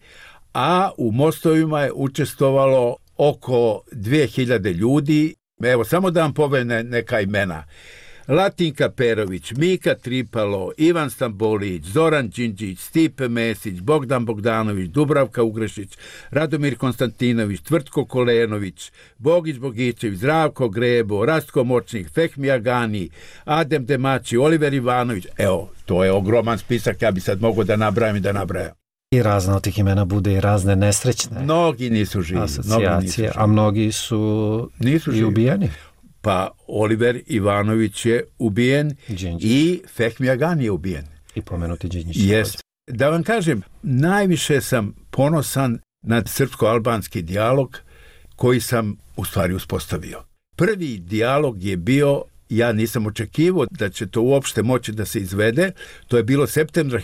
a u mostovima je učestvovalo oko 2000 ljudi. Evo, samo da vam povenem neka imena. Latinka Perović, Mika Tripalo, Ivan Stambolić, Zoran Đinđić, Stipe Mesić, Bogdan Bogdanović, Dubravka Ugrešić, Radomir Konstantinović, Tvrtko Kolenović, Bogić Bogićević, Zdravko Grebo, Rastko Močnik, Fehmi Agani, Adem Demači, Oliver Ivanović. Evo, to je ogroman spisak, ja bi sad mogao da nabrajam i da nabrajam. I razne od tih imena bude i razne nesrećne mnogi nisu živi, asocijacije, a mnogi su nisu i ubijeni. Pa Oliver Ivanović je ubijen i Fehmi Agani je ubijen. I pomenuti Đinđić. Jest. Da vam kažem, najviše sam ponosan na srpsko-albanski dijalog koji sam u stvari uspostavio. Prvi dijalog je bio, ja nisam očekivao da će to uopšte moći da se izvede, to je bilo septembra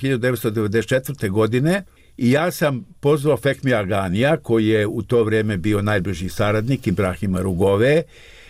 1994. godine i ja sam pozvao Fehmi Aganija, koji je u to vrijeme bio najbliži saradnik Ibrahima Rugove,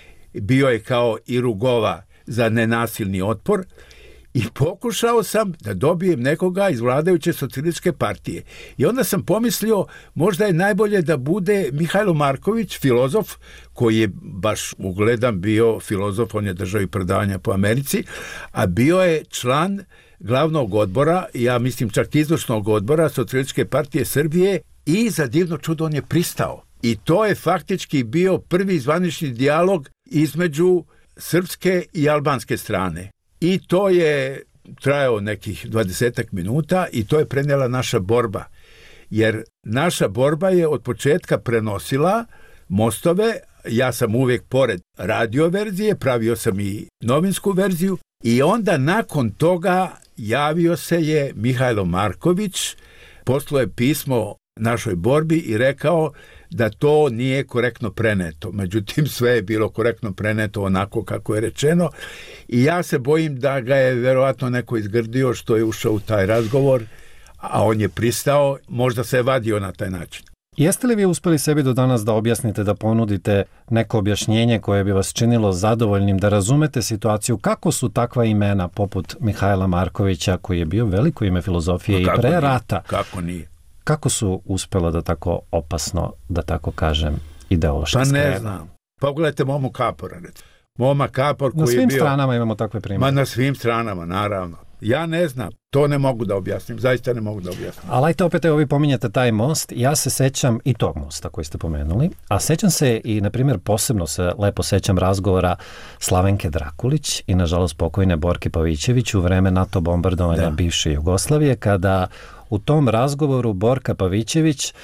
bio je kao i Rugova za nenasilni otpor i pokušao sam da dobijem nekoga iz vladajuće socijalističke partije. I onda sam pomislio, možda je najbolje da bude Mihajlo Marković, filozof, koji je baš ugledan bio filozof, on je držao i predavanja po Americi, a bio je član glavnog odbora, ja mislim čak izvršnog odbora Socijalističke partije Srbije i za divno čudo on je pristao. I to je faktički bio prvi zvanični dijalog između srpske i albanske strane. I to je trajao nekih 20 minuta i to je prenijela naša borba. Jer naša borba je od početka prenosila mostove, ja sam uvijek pored radio verzije, pravio sam i novinsku verziju i onda nakon toga javio se je Mihajlo Marković, poslao je pismo našoj borbi i rekao da to nije korektno preneto. Međutim, sve je bilo korektno preneto onako kako je rečeno i ja se bojim da ga je verovatno neko izgrdio što je ušao u taj razgovor, a on je pristao, možda se je vadio na taj način. Jeste li vi uspeli sebi do danas da objasnite, da ponudite neko objašnjenje koje bi vas činilo zadovoljnim, da razumete situaciju kako su takva imena poput Mihajla Markovića, koji je bio veliko ime filozofije i pre rata? Kako nije? Kako su uspela da tako opasno, da tako kažem, ideološki skrenu? Pa ne znam. Pogledajte Momo Kapora. Moma Kapor koji je bio... Na svim stranama imamo takve primjere. Ma na svim stranama, naravno. Ja ne znam. To ne mogu da objasnim. Zaista ne mogu da objasnim. Ali ajte opet, vi pominjate taj most. Ja se sećam i tog mosta koji ste pomenuli. A sećam se i, na primjer, posebno se lepo sećam razgovora Slavenke Drakulić i, nažalost, pokojne Borke Pavićević u vreme NATO bombardovanja bivše Jugoslavije, kada u tom razgovoru Borka Pavićević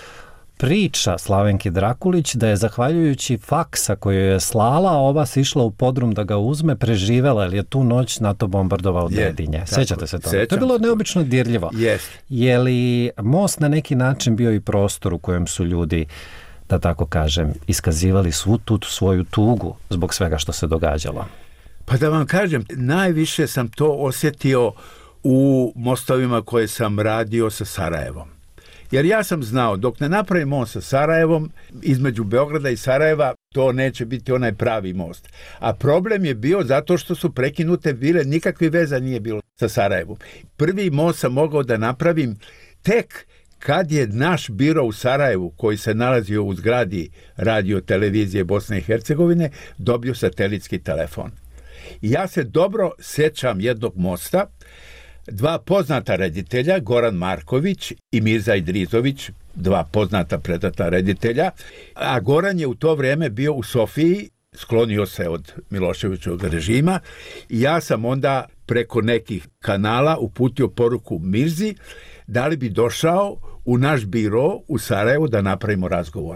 priča Slavenki Drakulić da je zahvaljujući faksa koju je slala, ova si išla u podrum da ga uzme, preživela, jer je tu noć NATO bombardovao Dedinje. Sećate se toga? To je bilo neobično dirljivo. Je li most na neki način bio i prostor u kojem su ljudi, da tako kažem, iskazivali svu tu svoju tugu zbog svega što se događalo? Pa da vam kažem, najviše sam to osjetio u mostovima koje sam radio sa Sarajevom. Jer ja sam znao, dok ne napravim most sa Sarajevom, između Beograda i Sarajeva, to neće biti onaj pravi most. A problem je bio zato što su prekinute bile, nikakve veza nije bilo sa Sarajevom. Prvi most sam mogao da napravim tek kad je naš biro u Sarajevu, koji se nalazio u zgradi radio televizije Bosne i Hercegovine, dobio satelitski telefon. I ja se dobro sećam jednog mosta, dva poznata reditelja, Goran Marković i Mirza Idrizović, dva poznata predata reditelja, a Goran je u to vrijeme bio u Sofiji, sklonio se od Miloševićevog režima i ja sam onda preko nekih kanala uputio poruku Mirzi da li bi došao u naš biro u Sarajevu da napravimo razgovor.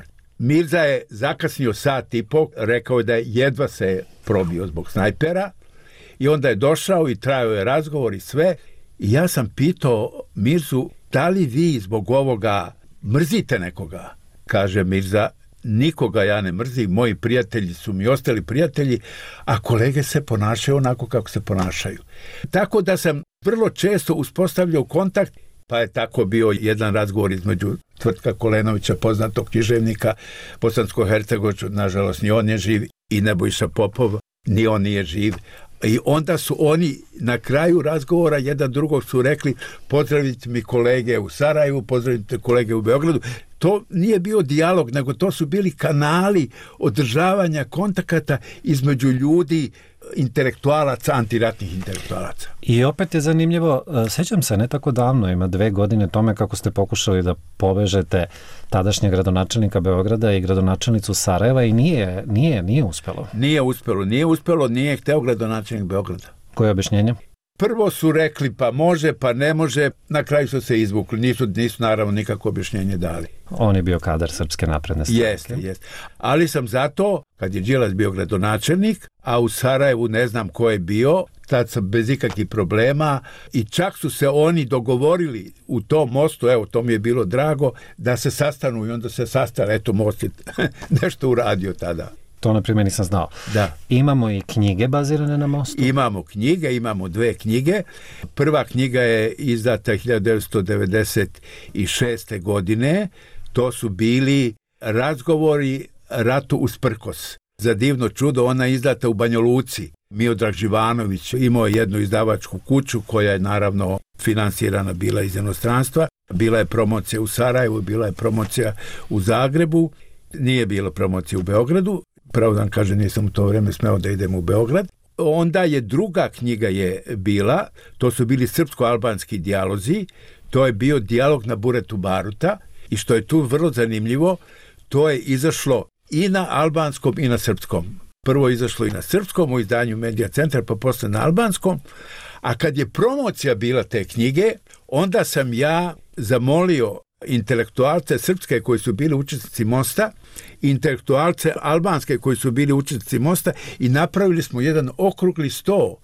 Mirza je zakasnio sat i po, rekao je da je jedva se probio zbog snajpera i onda je došao i trajao je razgovor i sve. I ja sam pitao Mirzu, da li vi zbog ovoga mrzite nekoga? Kaže Mirza, nikoga ja ne mrzim, moji prijatelji su mi ostali prijatelji, a kolege se ponašaju onako kako se ponašaju. Tako da sam vrlo često uspostavljao kontakt, pa je tako bio jedan razgovor između Tvrtka Kolenovića, poznatog književnika bosansko-hercegovačkog, nažalost ni on je živ, i Nebojša Popov, ni on nije živ. I onda su oni na kraju razgovora jedan drugog su rekli, pozdravite mi kolege u Sarajevu, pozdravite kolege u Beogradu. To nije bio dijalog, nego to su bili kanali održavanja kontakata između ljudi, intelektualaca, antiratnih intelektualaca. I opet je zanimljivo, sećam se ne tako davno, ima 2 godine tome kako ste pokušali da povežete tadašnjeg gradonačelnika Beograda i gradonačelnicu Sarajeva i nije uspelo. Nije uspelo, nije hteo gradonačelnik Beograda. Koje je objašnjenje? Prvo su rekli pa može, pa ne može, na kraju su se izvukli, nisu naravno nikako objašnjenje dali. On je bio kadar Srpske napredne stranke. Jeste. Ali sam zato, kad je Đilas bio gradonačelnik, a u Sarajevu ne znam ko je bio, tad sam bez ikakvih problema i čak su se oni dogovorili u tom mostu, evo to mi je bilo drago, da se sastanu i onda se sastali, eto most je nešto uradio tada. To, na primjer, nisam znao. Da. Imamo i knjige bazirane na mostu? Imamo knjige, imamo 2 knjige. Prva knjiga je izdata 1996. godine. To su bili razgovori ratu usprkos. Za divno čudo, ona je izdata u Banja Luci. Miodrag Živanović imao je jednu izdavačku kuću koja je naravno finansirana bila iz inostranstva. Bila je promocija u Sarajevu, bila je promocija u Zagrebu. Nije bilo promocije u Beogradu. Pravo da kažem, nisam u to vrijeme smeo da idem u Beograd. Onda je druga knjiga je bila, to su bili srpsko-albanski dijalozi, to je bio dijalog na Buretu Baruta i što je tu vrlo zanimljivo, to je izašlo i na albanskom i na srpskom. Prvo je izašlo i na srpskom u izdanju Medija centra, pa posle na albanskom, a kad je promocija bila te knjige, onda sam ja zamolio intelektualce srpske koji su bili učesnici mosta, intelektualce albanske koji su bili učesnici mosta i napravili smo jedan okrugli sto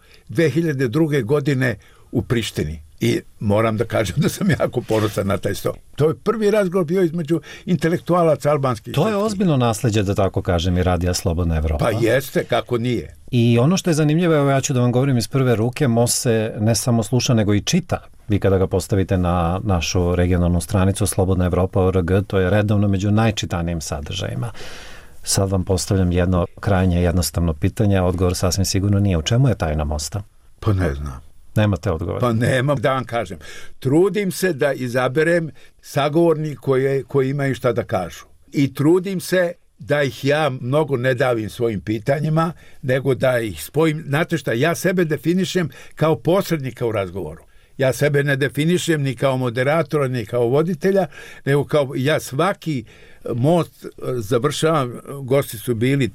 2002. godine u Prištini. I moram da kažem da sam jako ponosan na taj sto. To je prvi razgovor bio između intelektualaca albanskih. To je ozbiljno nasleđe, da tako kažem, i Radija Slobodna Evropa. Pa jeste, kako nije. I ono što je zanimljivo, evo ja ću da vam govorim iz prve ruke, most se ne samo sluša, nego i čita. Vi kada ga postavite na našu regionalnu stranicu Slobodna Evropa.org, to je redovno među najčitanijim sadržajima. Sad vam postavljam jedno krajnje jednostavno pitanje, a odgovor sasvim sigurno nije. U čemu je tajna mosta? Pa ne znam. Nemate odgovor? Pa nemam, da vam kažem. Trudim se da izaberem sagovornik koji imaju šta da kažu. I trudim se da ih ja mnogo ne davim svojim pitanjima, nego da ih spojim. Znate šta, ja sebe definišem kao posrednika u razgovoru. Ja sebe ne definišem ni kao moderatora, ni kao voditelja, nego kao ja svaki most završavam, gosti su bili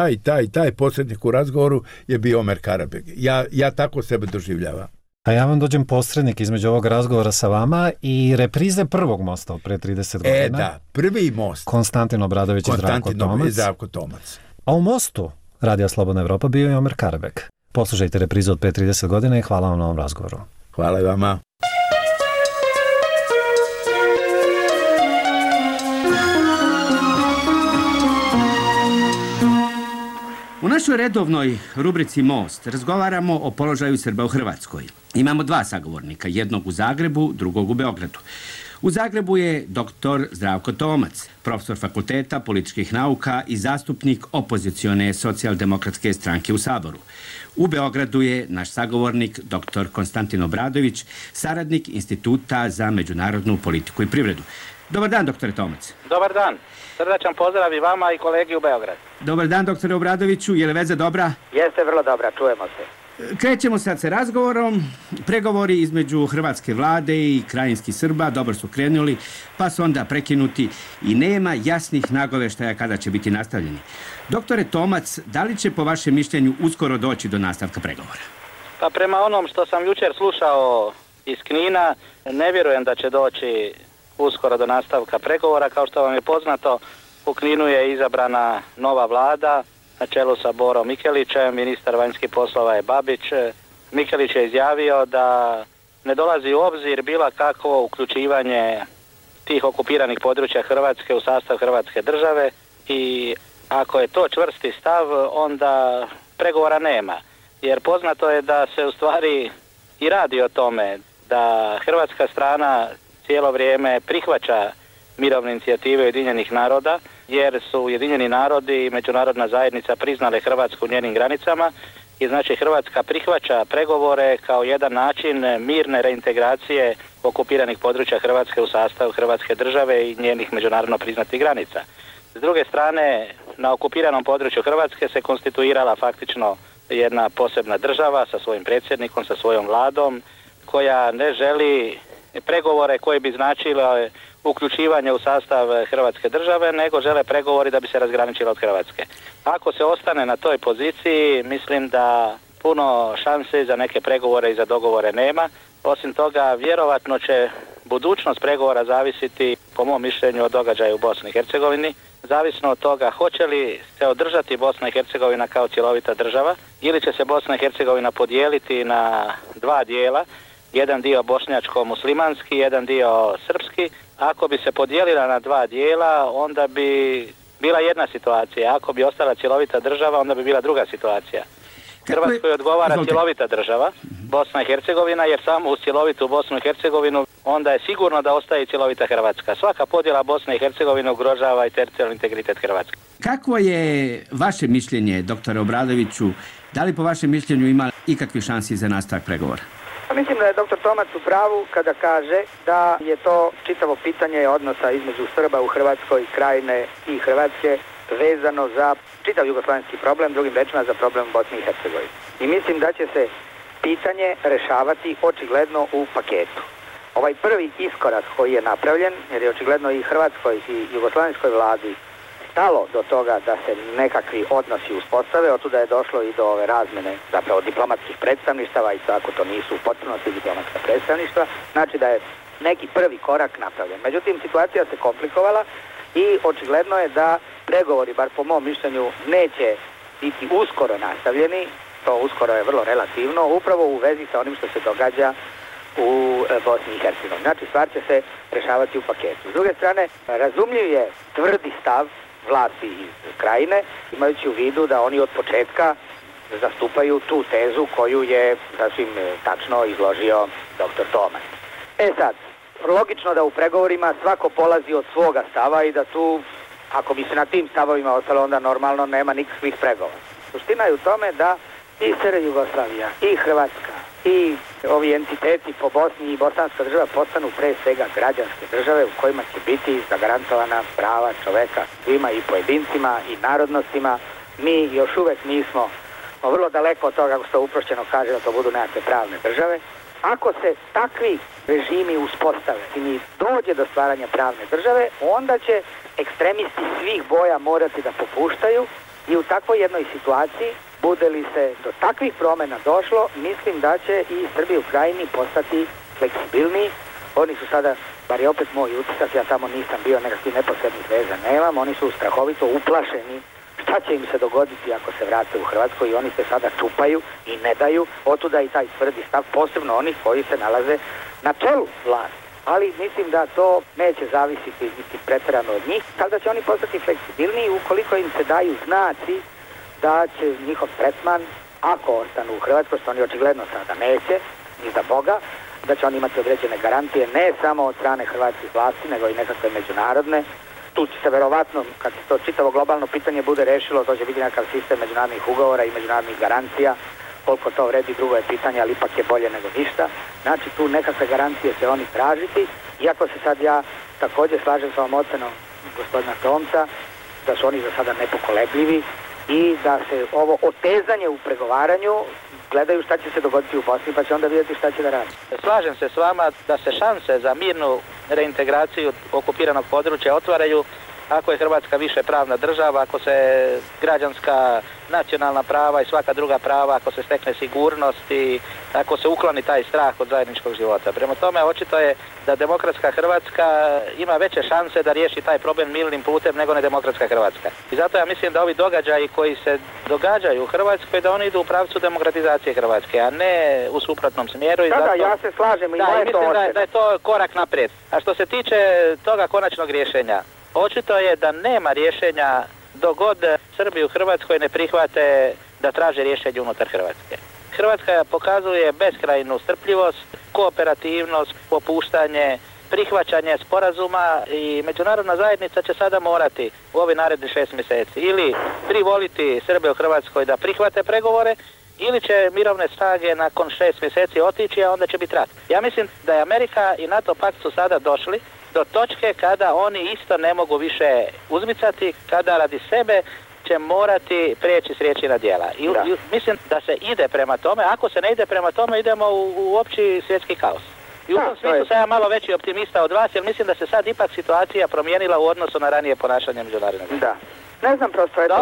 taj, posrednik u razgovoru je bio Omer Karabeg. Ja tako sebe doživljavam. A ja vam dođem posrednik između ovog razgovora sa vama i reprize prvog mosta od pre 30 godina. Da, prvi most. Konstantin Obradović i Zdravko Tomac. A u mostu Radija Slobodna Evropa bio je Omer Karabeg. Poslušajte reprizu od pre 30 godina i hvala vam na ovom razgovoru. Hvala i vama. U našoj redovnoj rubrici Most razgovaramo o položaju Srba u Hrvatskoj. Imamo 2 sagovornika, jednog u Zagrebu, drugog u Beogradu. U Zagrebu je dr. Zdravko Tomac, profesor fakulteta političkih nauka i zastupnik opozicione socijaldemokratske stranke u Saboru. U Beogradu je naš sagovornik dr. Konstantin Obradović, saradnik Instituta za međunarodnu politiku i privredu. Dobar dan, doktore Tomac. Dobar dan. Srdačan pozdrav i vama i kolegi u Beogradu. Dobar dan, doktore Obradoviću. Je li veza dobra? Jeste vrlo dobra, čujemo se. Krećemo sad sa razgovorom. Pregovori između hrvatske vlade i krajinskih Srba dobro su krenuli, pa su onda prekinuti i nema jasnih nagoveštaja kada će biti nastavljeni. Doktore Tomac, da li će po vašem mišljenju uskoro doći do nastavka pregovora? Pa prema onom što sam jučer slušao iz Knina, ne vjerujem da će doći uskoro do nastavka pregovora. Kao što vam je poznato, U Kninu je izabrana nova vlada na čelu sa Borom Mikelićem, ministar vanjskih poslova je Babić. Mikelić je izjavio da ne dolazi u obzir bilo kakvo uključivanje tih okupiranih područja Hrvatske u sastav Hrvatske države i ako je to čvrsti stav, onda pregovora nema. Jer poznato je da se u stvari i radi o tome da hrvatska strana cijelo vrijeme prihvaća mirovne inicijative Ujedinjenih naroda, jer su Ujedinjeni narodi i međunarodna zajednica priznale Hrvatsku u njenim granicama i znači Hrvatska prihvaća pregovore kao jedan način mirne reintegracije okupiranih područja Hrvatske u sastav Hrvatske države i njenih međunarodno priznatih granica. S druge strane, na okupiranom području Hrvatske se konstituirala faktično jedna posebna država sa svojim predsjednikom, sa svojom vladom, koja ne želi pregovore koji bi značile uključivanje u sastav Hrvatske države, nego žele pregovori da bi se razgraničilo od Hrvatske. Ako se ostane na toj poziciji, mislim da puno šanse za neke pregovore i za dogovore nema. Osim toga, vjerovatno će budućnost pregovora zavisiti, po mom mišljenju, od događaja u Bosni i Hercegovini. Zavisno od toga hoće li se održati Bosna i Hercegovina kao cjelovita država ili će se Bosna i Hercegovina podijeliti na dva dijela, jedan dio bošnjačko-muslimanski, jedan dio srpski. Ako bi se podijelila na dva dijela, onda bi bila jedna situacija. Ako bi ostala cjelovita država, onda bi bila druga situacija. Hrvatskoj odgovara cjelovita država, Bosna i Hercegovina, jer samo uz cjelovitu Bosnu i Hercegovinu onda je sigurno da ostaje cjelovita Hrvatska. Svaka podjela Bosne i Hercegovine ugrožava i teritorijalni integritet Hrvatske. Kakvo je vaše mišljenje, doktore Obradoviću, da li po vašem mišljenju ima ikakvi šansi za nastavak pregovora? Mislim da je dr. Tomac u pravu kada kaže da je to čitavo pitanje odnosa između Srba u Hrvatskoj, Krajine i Hrvatske vezano za čitav jugoslavenski problem, drugim rečima za problem Bosne i Hercegovine. I mislim da će se pitanje rešavati očigledno u paketu. Ovaj prvi iskorak koji je napravljen, jer je očigledno i Hrvatskoj i jugoslavenskoj vladi stalo do toga da se nekakvi odnosi uspostave, otuda je došlo i do ove razmene zapravo diplomatskih predstavništava i tako to nisu u potpunosti diplomatska predstavništva, znači da je neki prvi korak napravljen. Međutim, situacija se komplikovala i očigledno je da pregovori, bar po mom mišljenju, neće biti uskoro nastavljeni, to uskoro je vrlo relativno, upravo u vezi sa onim što se događa u Bosni i Hercegovini. Znači, stvar će se rešavati u paketu. S druge strane, razumljiv je tvrdi stav vlasti iz Krajine, imajući u vidu da oni od početka zastupaju tu tezu koju je sasvim tačno izložio dr. Tomac. Sad, logično da u pregovorima svako polazi od svoga stava i da tu, ako bi se na tim stavovima ostalo, onda normalno nema nikakvih pregovora. Suština je u tome da i SR Jugoslavija, i Hrvatska, i ovi entiteti po Bosni i bosanska država postanu pre svega građanske države u kojima će biti zagarantovana prava čoveka svima i pojedincima i narodnostima. Mi još uvek nismo vrlo daleko od toga, kako se to uprošćeno kaže, da to budu nekakve pravne države. Ako se takvi režimi uspostave i dođe do stvaranja pravne države, onda će ekstremisti svih boja morati da popuštaju i u takvoj jednoj situaciji, bude li se do takvih promjena došlo, mislim da će i Srbi u Krajini postati fleksibilniji. Oni su sada, bar je opet moj utisak, ja tamo nisam bio, nekakvih neposrednih veza nemam, oni su strahovito uplašeni šta će im se dogoditi ako se vrate u Hrvatsku i oni se sada čupaju i ne daju, otuda i taj tvrdi stav, posebno onih koji se nalaze na čelu vlasti. Ali mislim da to neće zavisiti niti pretjerano od njih, tako da će oni postati fleksibilniji ukoliko im se daju znaci da će njihov tretman, ako ostanu u Hrvatskoj, što oni očigledno sada neće, ni za Boga, da će oni imati određene garancije ne samo od strane hrvatskih vlasti, nego i nekakve međunarodne. Tu će se verovatno, kad se to čitavo globalno pitanje bude rešilo, to će biti nekakav sistem međunarodnih ugovora i međunarodnih garancija. Koliko to vredi, drugo je pitanje, ali ipak je bolje nego ništa. Znači, tu nekakve garancije će oni tražiti, iako se sad ja također slažem sa ovom ocenom gospodina Tomca, da su oni za sada nepokolebljivi i da se ovo otezanje u pregovaranju gledaju šta će se dogoditi u Bosni, pa će onda vidjeti šta će da radi. Slažem se s vama da se šanse za mirnu reintegraciju okupiranog područja otvaraju ako je Hrvatska više pravna država, ako se građanska nacionalna prava i svaka druga prava, ako se stekne sigurnost i ako se ukloni taj strah od zajedničkog života. Prema tome, očito je da demokratska Hrvatska ima veće šanse da riješi taj problem mirnim putem nego nedemokratska Hrvatska. I zato ja mislim da ovi događaji koji se događaju u Hrvatskoj, da oni idu u pravcu demokratizacije Hrvatske, a ne u suprotnom smjeru. I zato, ja se slažem i mislim da je to korak naprijed. A što se tiče toga konačnog rješenja, očito je da nema rješenja dok god Srbi u Hrvatskoj ne prihvate da traže rješenje unutar Hrvatske. Hrvatska pokazuje beskrajnu strpljivost, kooperativnost, popuštanje, prihvaćanje sporazuma i međunarodna zajednica će sada morati u ovih narednih 6 mjeseci ili privoliti Srbe u Hrvatskoj da prihvate pregovore ili će mirovne snage nakon 6 mjeseci otići, a onda će biti rat. Ja mislim da je Amerika i NATO pakt su sada došli do točke kada oni isto ne mogu više uzmicati, kada radi sebe će morati prijeći s riječi na djela. I mislim da se ide prema tome. Ako se ne ide prema tome, idemo u opći svjetski kaos. I u tom smislu sam ja malo veći optimista od vas, jer mislim da se sad ipak situacija promijenila u odnosu na ranije ponašanje međunarodne. Da. Ne znam, prosto, eto,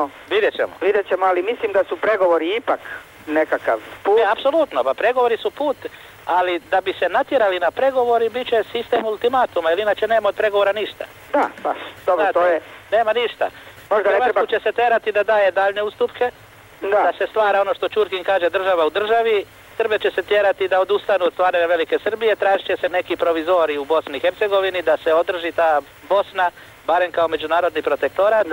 vidjet ćemo, ali mislim da su pregovori ipak nekakav put. Ne, apsolutno, pa pregovori su put, ali da bi se natjerali na pregovori, bit će sistem ultimatuma, jer inače nema od pregovora ništa. Da, baš, dobro, to je... Nema ništa. Hrvatsku će se terati da daje daljne ustupke, da se stvara ono što Čurkin kaže država u državi, Srbe će se tjerati da odustanu od stvaranja Velike Srbije, tražit će se neki provizori u Bosni i Hercegovini, da se održi ta Bosna, barem kao međunarodni protektorat.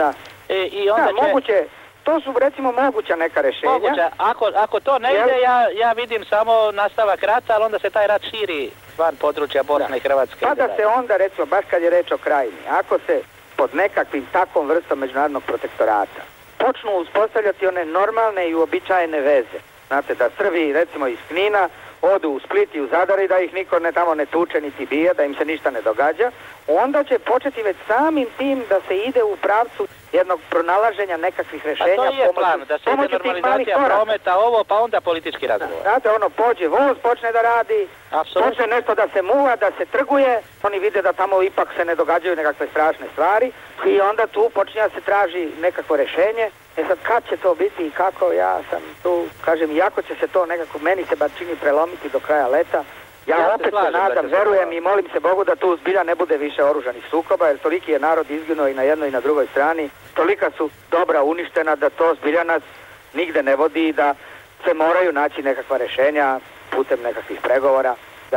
I onda moguće, to su recimo moguća neka rješenja. Moguće, ako to ne ide, ja vidim samo nastavak rata, ali onda se taj rat širi van područja Bosne i Hrvatske. Pa da se onda, recimo, baš kad je reč o Krajini, ako se pod nekakvim takvom vrstom međunarodnog protektorata počnu uspostavljati one normalne i uobičajene veze. Znate, da Srbi, recimo iz Knina, odu u Split i u Zadar i da ih niko tamo ne tuče niti bije, da im se ništa ne događa, onda će početi već samim tim da se ide u pravcu jednog pronalaženja nekakvih rješenja. A to je plan, da se ide normalizacija prometa, ovo, pa onda politički razgovor. Znate, pođe voz, počne da radi, počne nešto da se muva, da se trguje, oni vide da tamo ipak se ne događaju nekakve strašne stvari i onda tu počinje da se traži nekakvo rješenje. Sad, kad će to biti i kako, ja sam tu, kažem, iako će se to nekako, meni se bar čini prelomiti do kraja leta, ja opet se nadam, verujem i molim se Bogu da tu zbilja ne bude više oružanih sukoba, jer toliki je narod izginuo i na jednoj i na drugoj strani, tolika su dobra uništena da to zbilja nas nigde ne vodi i da se moraju naći nekakva rješenja putem nekakvih pregovora.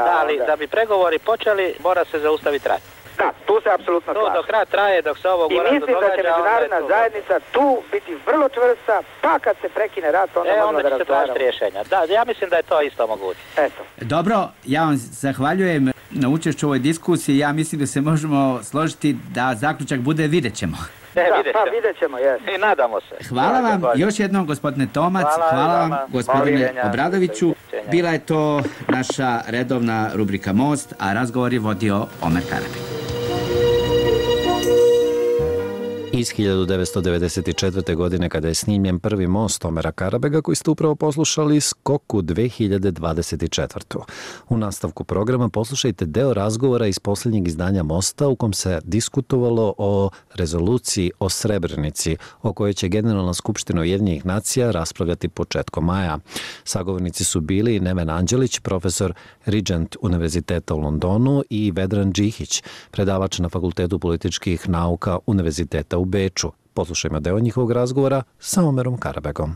Da bi pregovori počeli, mora se zaustaviti rat. Da, tu se apsolutno slažem. Dok rat traje, dok se ovo događa... I mislim da će međunarodna zajednica tu biti vrlo čvrsta, pa kad se prekine rat, onda će se tražiti rješenja. Da, ja mislim da je to isto moguće. Eto. Dobro, ja vam zahvaljujem na učešću u ovoj diskusiji. Ja mislim da se možemo složiti da zaključak bude vidjet ćemo. Vidjet ćemo, jes. I nadamo se. Hvala vam još jednom, gospodine Tomac. Hvala vam, gospodine Obradoviću. Bila je to naša redovna rubrika Most, a razgovor je vodio Omer Karabek. Iz 1994. godine, kada je snimljen prvi most Omera Karabega, koji ste upravo poslušali, Skoku 2024. U nastavku programa poslušajte deo razgovora iz posljednjeg izdanja Mosta, u kom se diskutovalo o rezoluciji o Srebrenici, o kojoj će Generalna skupština Ujedinjenih nacija raspravljati početkom maja. Sagovornici su bili Neven Anđelić, profesor Regent Univerziteta u Londonu, i Vedran Džihić, predavač na Fakultetu političkih nauka Univerziteta u Beču. Poslušajmo deo njihovog razgovora sa Omerom Karabegom.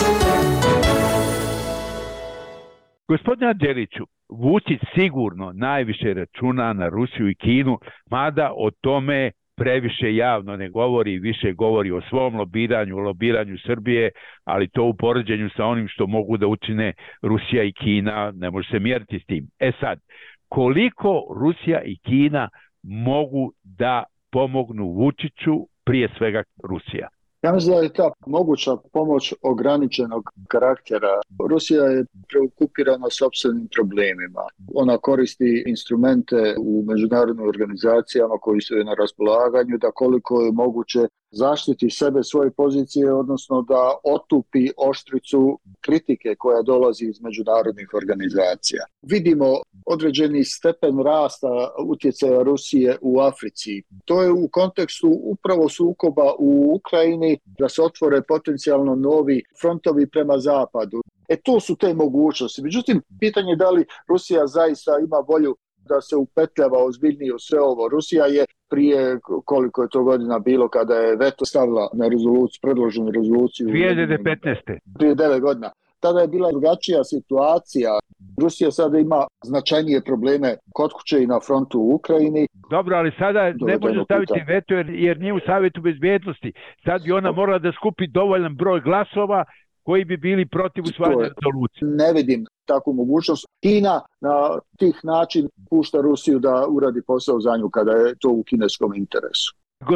Gospodine Anđeliću, Vučić sigurno najviše računa na Rusiju i Kinu, mada o tome previše javno ne govori, više govori o svom lobiranju Srbije, ali to u poređenju sa onim što mogu da učine Rusija i Kina ne može se mjeriti s tim. Sad, koliko Rusija i Kina mogu da pomognu Vučiću, prije svega Rusija? Ja mislim da je ta moguća pomoć ograničenog karaktera. Rusija je preokupirana sopstvenim problemima. Ona koristi instrumente u međunarodnim organizacijama koji su na raspolaganju da koliko je moguće zaštiti sebe, svoje pozicije, odnosno da otupi oštricu kritike koja dolazi iz međunarodnih organizacija. Vidimo određeni stepen rasta utjecaja Rusije u Africi. To je u kontekstu upravo sukoba u Ukrajini, da se otvore potencijalno novi frontovi prema zapadu. To su te mogućnosti. Međutim, pitanje je da li Rusija zaista ima volju da se upetljava ozbiljnije u sve ovo. Rusija je prije, koliko je to godina bilo, kada je veto stavila na rezoluciju, predloženu rezoluciju 2015. Prije 9 godina. Tada je bila drugačija situacija. Rusija sada ima značajnije probleme kod kuće i na frontu u Ukrajini. Dobro, ali sada ne može staviti veto jer nije u Savjetu bezbednosti. Sad bi ona morala da skupi dovoljan broj glasova koji bi bili protiv usvajanja rezolucije. Ne vidim takvu mogućnost. Kina na tih način pušta Rusiju da uradi posao za nju kada je to u kineskom interesu.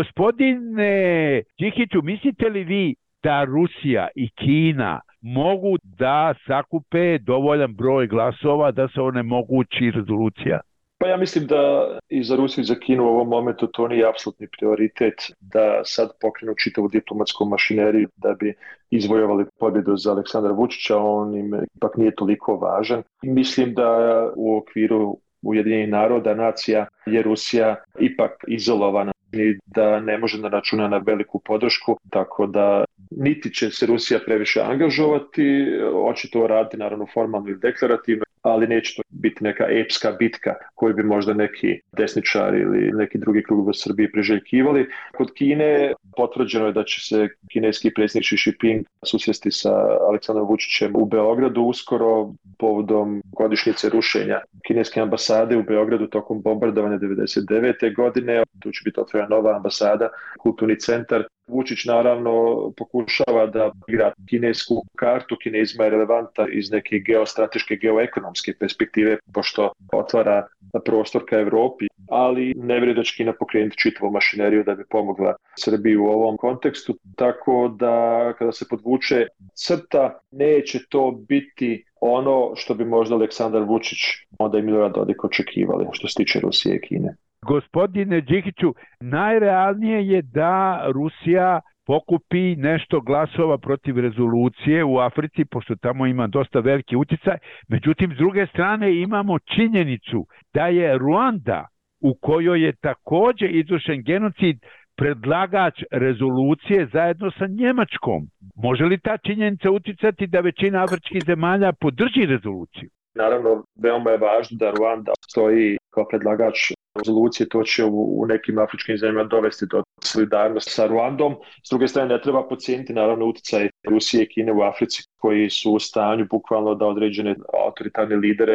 Gospodine Đikiću, mislite li vi da Rusija i Kina mogu da sakupe dovoljan broj glasova da se onemogući rezolucija? Pa ja mislim da i za Rusiju i za Kinu u ovom momentu to nije apsolutni prioritet da sad pokrenu čitavu diplomatsku mašineriju da bi izvojovali pobjedu za Aleksandra Vučića, on im ipak nije toliko važan. Mislim da u okviru Ujedinjenih naroda, nacija, je Rusija ipak izolovana i da ne može da računa na veliku podršku, tako da niti će se Rusija previše angažovati, očito raditi naravno formalno ili deklarativno, ali neće to biti neka epska bitka koju bi možda neki desničari ili neki drugi krugovi u Srbiji priželjkivali. Kod Kine potvrđeno je da će se kineski predsjednik Xi Jinping susresti sa Aleksandrom Vučićem u Beogradu uskoro povodom godišnjice rušenja kineske ambasade u Beogradu tokom bombardovanja 1999. godine. Tu će biti otvorena nova ambasada, kulturni centar. Vučić naravno pokušava da igra kinesku kartu. Kinezima je relevanta iz neke geostrateške, geoekonomske perspektive, pošto otvara prostor ka Evropi, ali ne vjerujem da će Kina pokrenuti čitavu mašineriju da bi pomogla Srbiji u ovom kontekstu. Tako da kada se podvuče crta, neće to biti ono što bi možda Aleksandar Vučić, onda i Milorad Dodik očekivali što se tiče Rusije i Kine. Gospodine Đikiću, najrealnije je da Rusija pokupi nešto glasova protiv rezolucije u Africi, pošto tamo ima dosta veliki utjecaj. Međutim, s druge strane imamo činjenicu da je Ruanda, u kojoj je također izvršen genocid, predlagač rezolucije zajedno sa Njemačkom. Može li ta činjenica utjecati da većina afričkih zemalja podrži rezoluciju? Naravno, veoma je važno da Ruanda stoji kao predlagač rezolucije, to će u nekim afričkim zemljama dovesti do solidarnosti sa Ruandom. S druge strane, ne treba podcijeniti naravno utjecaj Rusije i Kine u Africi koji su u stanju bukvalno da određene autoritarne lidere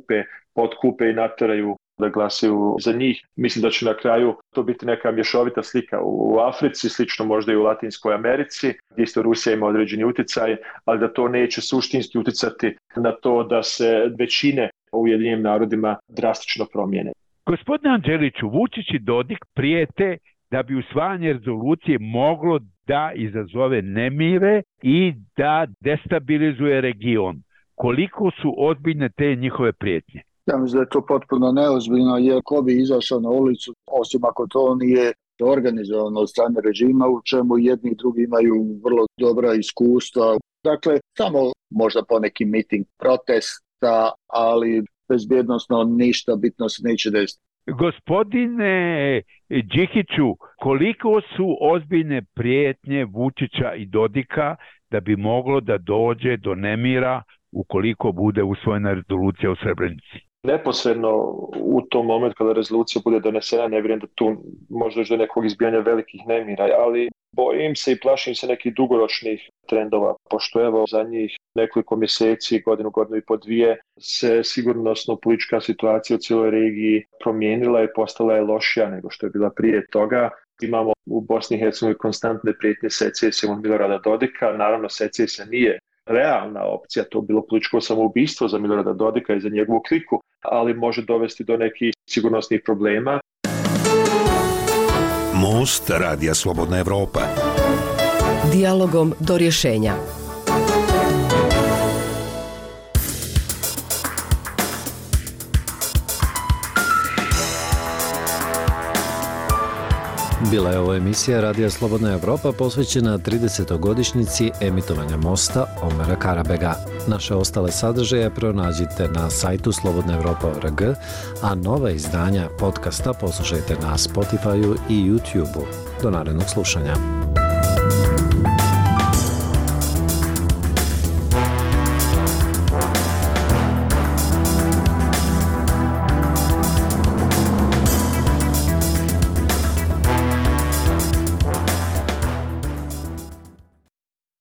potkupe i nateraju da glasaju za njih. Mislim da će na kraju to biti neka mješovita slika u Africi, slično možda i u Latinskoj Americi, gdje isto Rusija ima određeni utjecaj, ali da to neće suštinski utjecati na to da se većine u Ujedinjenim narodima drastično promijene. Gospodine Anđeliću, Vučić i Dodik prijete da bi usvajanje rezolucije moglo da izazove nemire i da destabilizuje region. Koliko su ozbiljne te njihove prijetnje? Ja mislim da je to potpuno neozbiljno, jer ko bi izašao na ulicu, osim ako to nije organizovano od strane režima, u čemu jedni i drugi imaju vrlo dobra iskustva. Dakle, samo možda poneki miting protesta, ali bezbjednosno ništa bitno se neće desiti. Gospodine Đikiću, koliko su ozbiljne prijetnje Vučića i Dodika da bi moglo da dođe do nemira ukoliko bude usvojena rezolucija u Srebrenici? Neposredno u tom momentu kada rezolucija bude donesena, ne vjerujem da tu može doći do nekog izbijanja velikih nemira, ali bojim se i plašim se nekih dugoročnih trendova, pošto evo za njih nekoliko mjeseci, godinu i po dvije, se sigurnosno politička situacija u cijeloj regiji promijenila i postala je lošija nego što je bila prije toga. Imamo u Bosni i Hercegovini konstantne prijetnje secesijom od Milorada Dodika. Naravno, secesija nije realna opcija, to je bilo političko samoubistvo za Milorada Dodika i za njegovu kliku, ali može dovesti do nekih sigurnosnih problema. Most Radija Slobodna Evropa. Dijalogom do rješenja. Bila je ovo emisija Radija Slobodna Evropa posvećena 30. emitovanja Mosta Omera Karabega. Naše ostale sadržaje pronađite na sajtu slobodnaevropa.org, a nova izdanja podcasta poslušajte na Spotify-u i YouTube-u. Do narednog slušanja.